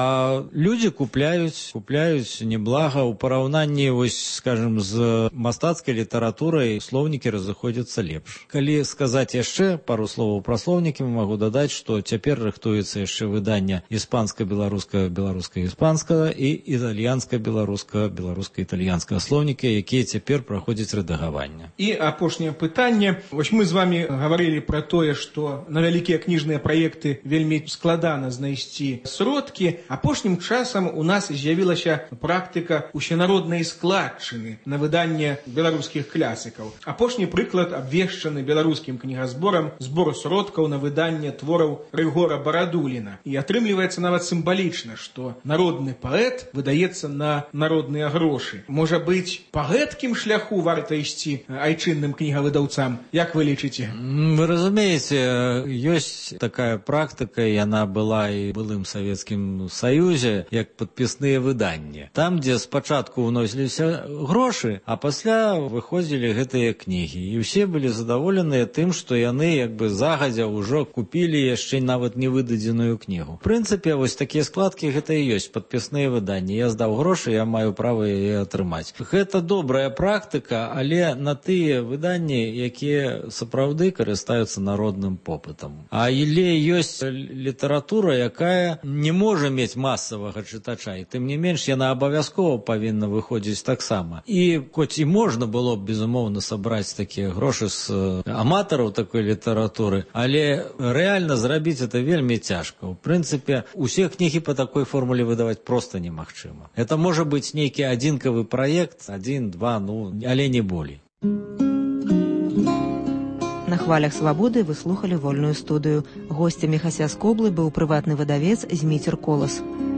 А людзі купляюць, купляюць неблага. У параўнанні, вось, скажем, з мастацкай літаратурай слоўнікі разыходзяцца лепш. Калі сказаць яшчэ пару словаў пра слоўнікі, магу дадаць, што цяпер рыхтуецца яшчэ выданне іспанска-беларуска, беларуска-іспанскага і італьянска-беларуска, беларуска-італьянскага слоўніка, якія цяпер праходзяць рэдагаванне. І апошняе пытанне. Вось мы з вами гаварылі пра тое, што на вялікія кніжныя праекты вельмі складана знайсці сродкі. Апошнім часам у нас з'явілася практыка усенароднай складчыны на выданне беларускіх класікаў. Апошні прыклад абвешчаны беларускім кнігазборам збор сродкаў на выданне твораў Рыгора Барадуліна. І атрымліваецца нават сімвалічна, што народны паэт выдаецца на народныя грошы. Можа быць, па гэткім шляху варта ісці айчынным кнігавыдаўцам? Як вы лічыце? Вы разумееце, ёсць такая практыка, яна была і былым Савецкім Саюзе, як падпісныя выданні. Там, дзе спачатку ўносіліся грошы, а пасля выходзілі гэтыя кнігі. І ўсе былі задаволеныя тым, што яны як бы загадзя ўжо купілі яшчэ нават не выдадзеную кнігу. В прынцыпе, вось такія складкі гэта і ёсць падпісныя выданні. Я здаў грошы, я маю права яе атрымаць. Гэта добрая практыка, але на тыя выданні, якія сапраўды карыстаюцца народным попытам. Але ёсць літаратура, якая не можа мець масавага чытача, і тым не менш яна абавязкова павінна выходзіць выходзіць таксама. І хоць і можна было б, безумоўна, сабраць такія грошы з аматараў такой літаратуры, але рэальна зрабіць это вельмі цяжка. У прынцыпе, усе кнігі па такой формуле выдаваць проста немагчыма. Это можа быць нейкі адзінкавы праект, адзін, два, ну, але не болей. На хвалях свабоды вы слухалі вольную студыю. Госцем Міхася Скоблы быў прыватны выдавец Зміцер Колас.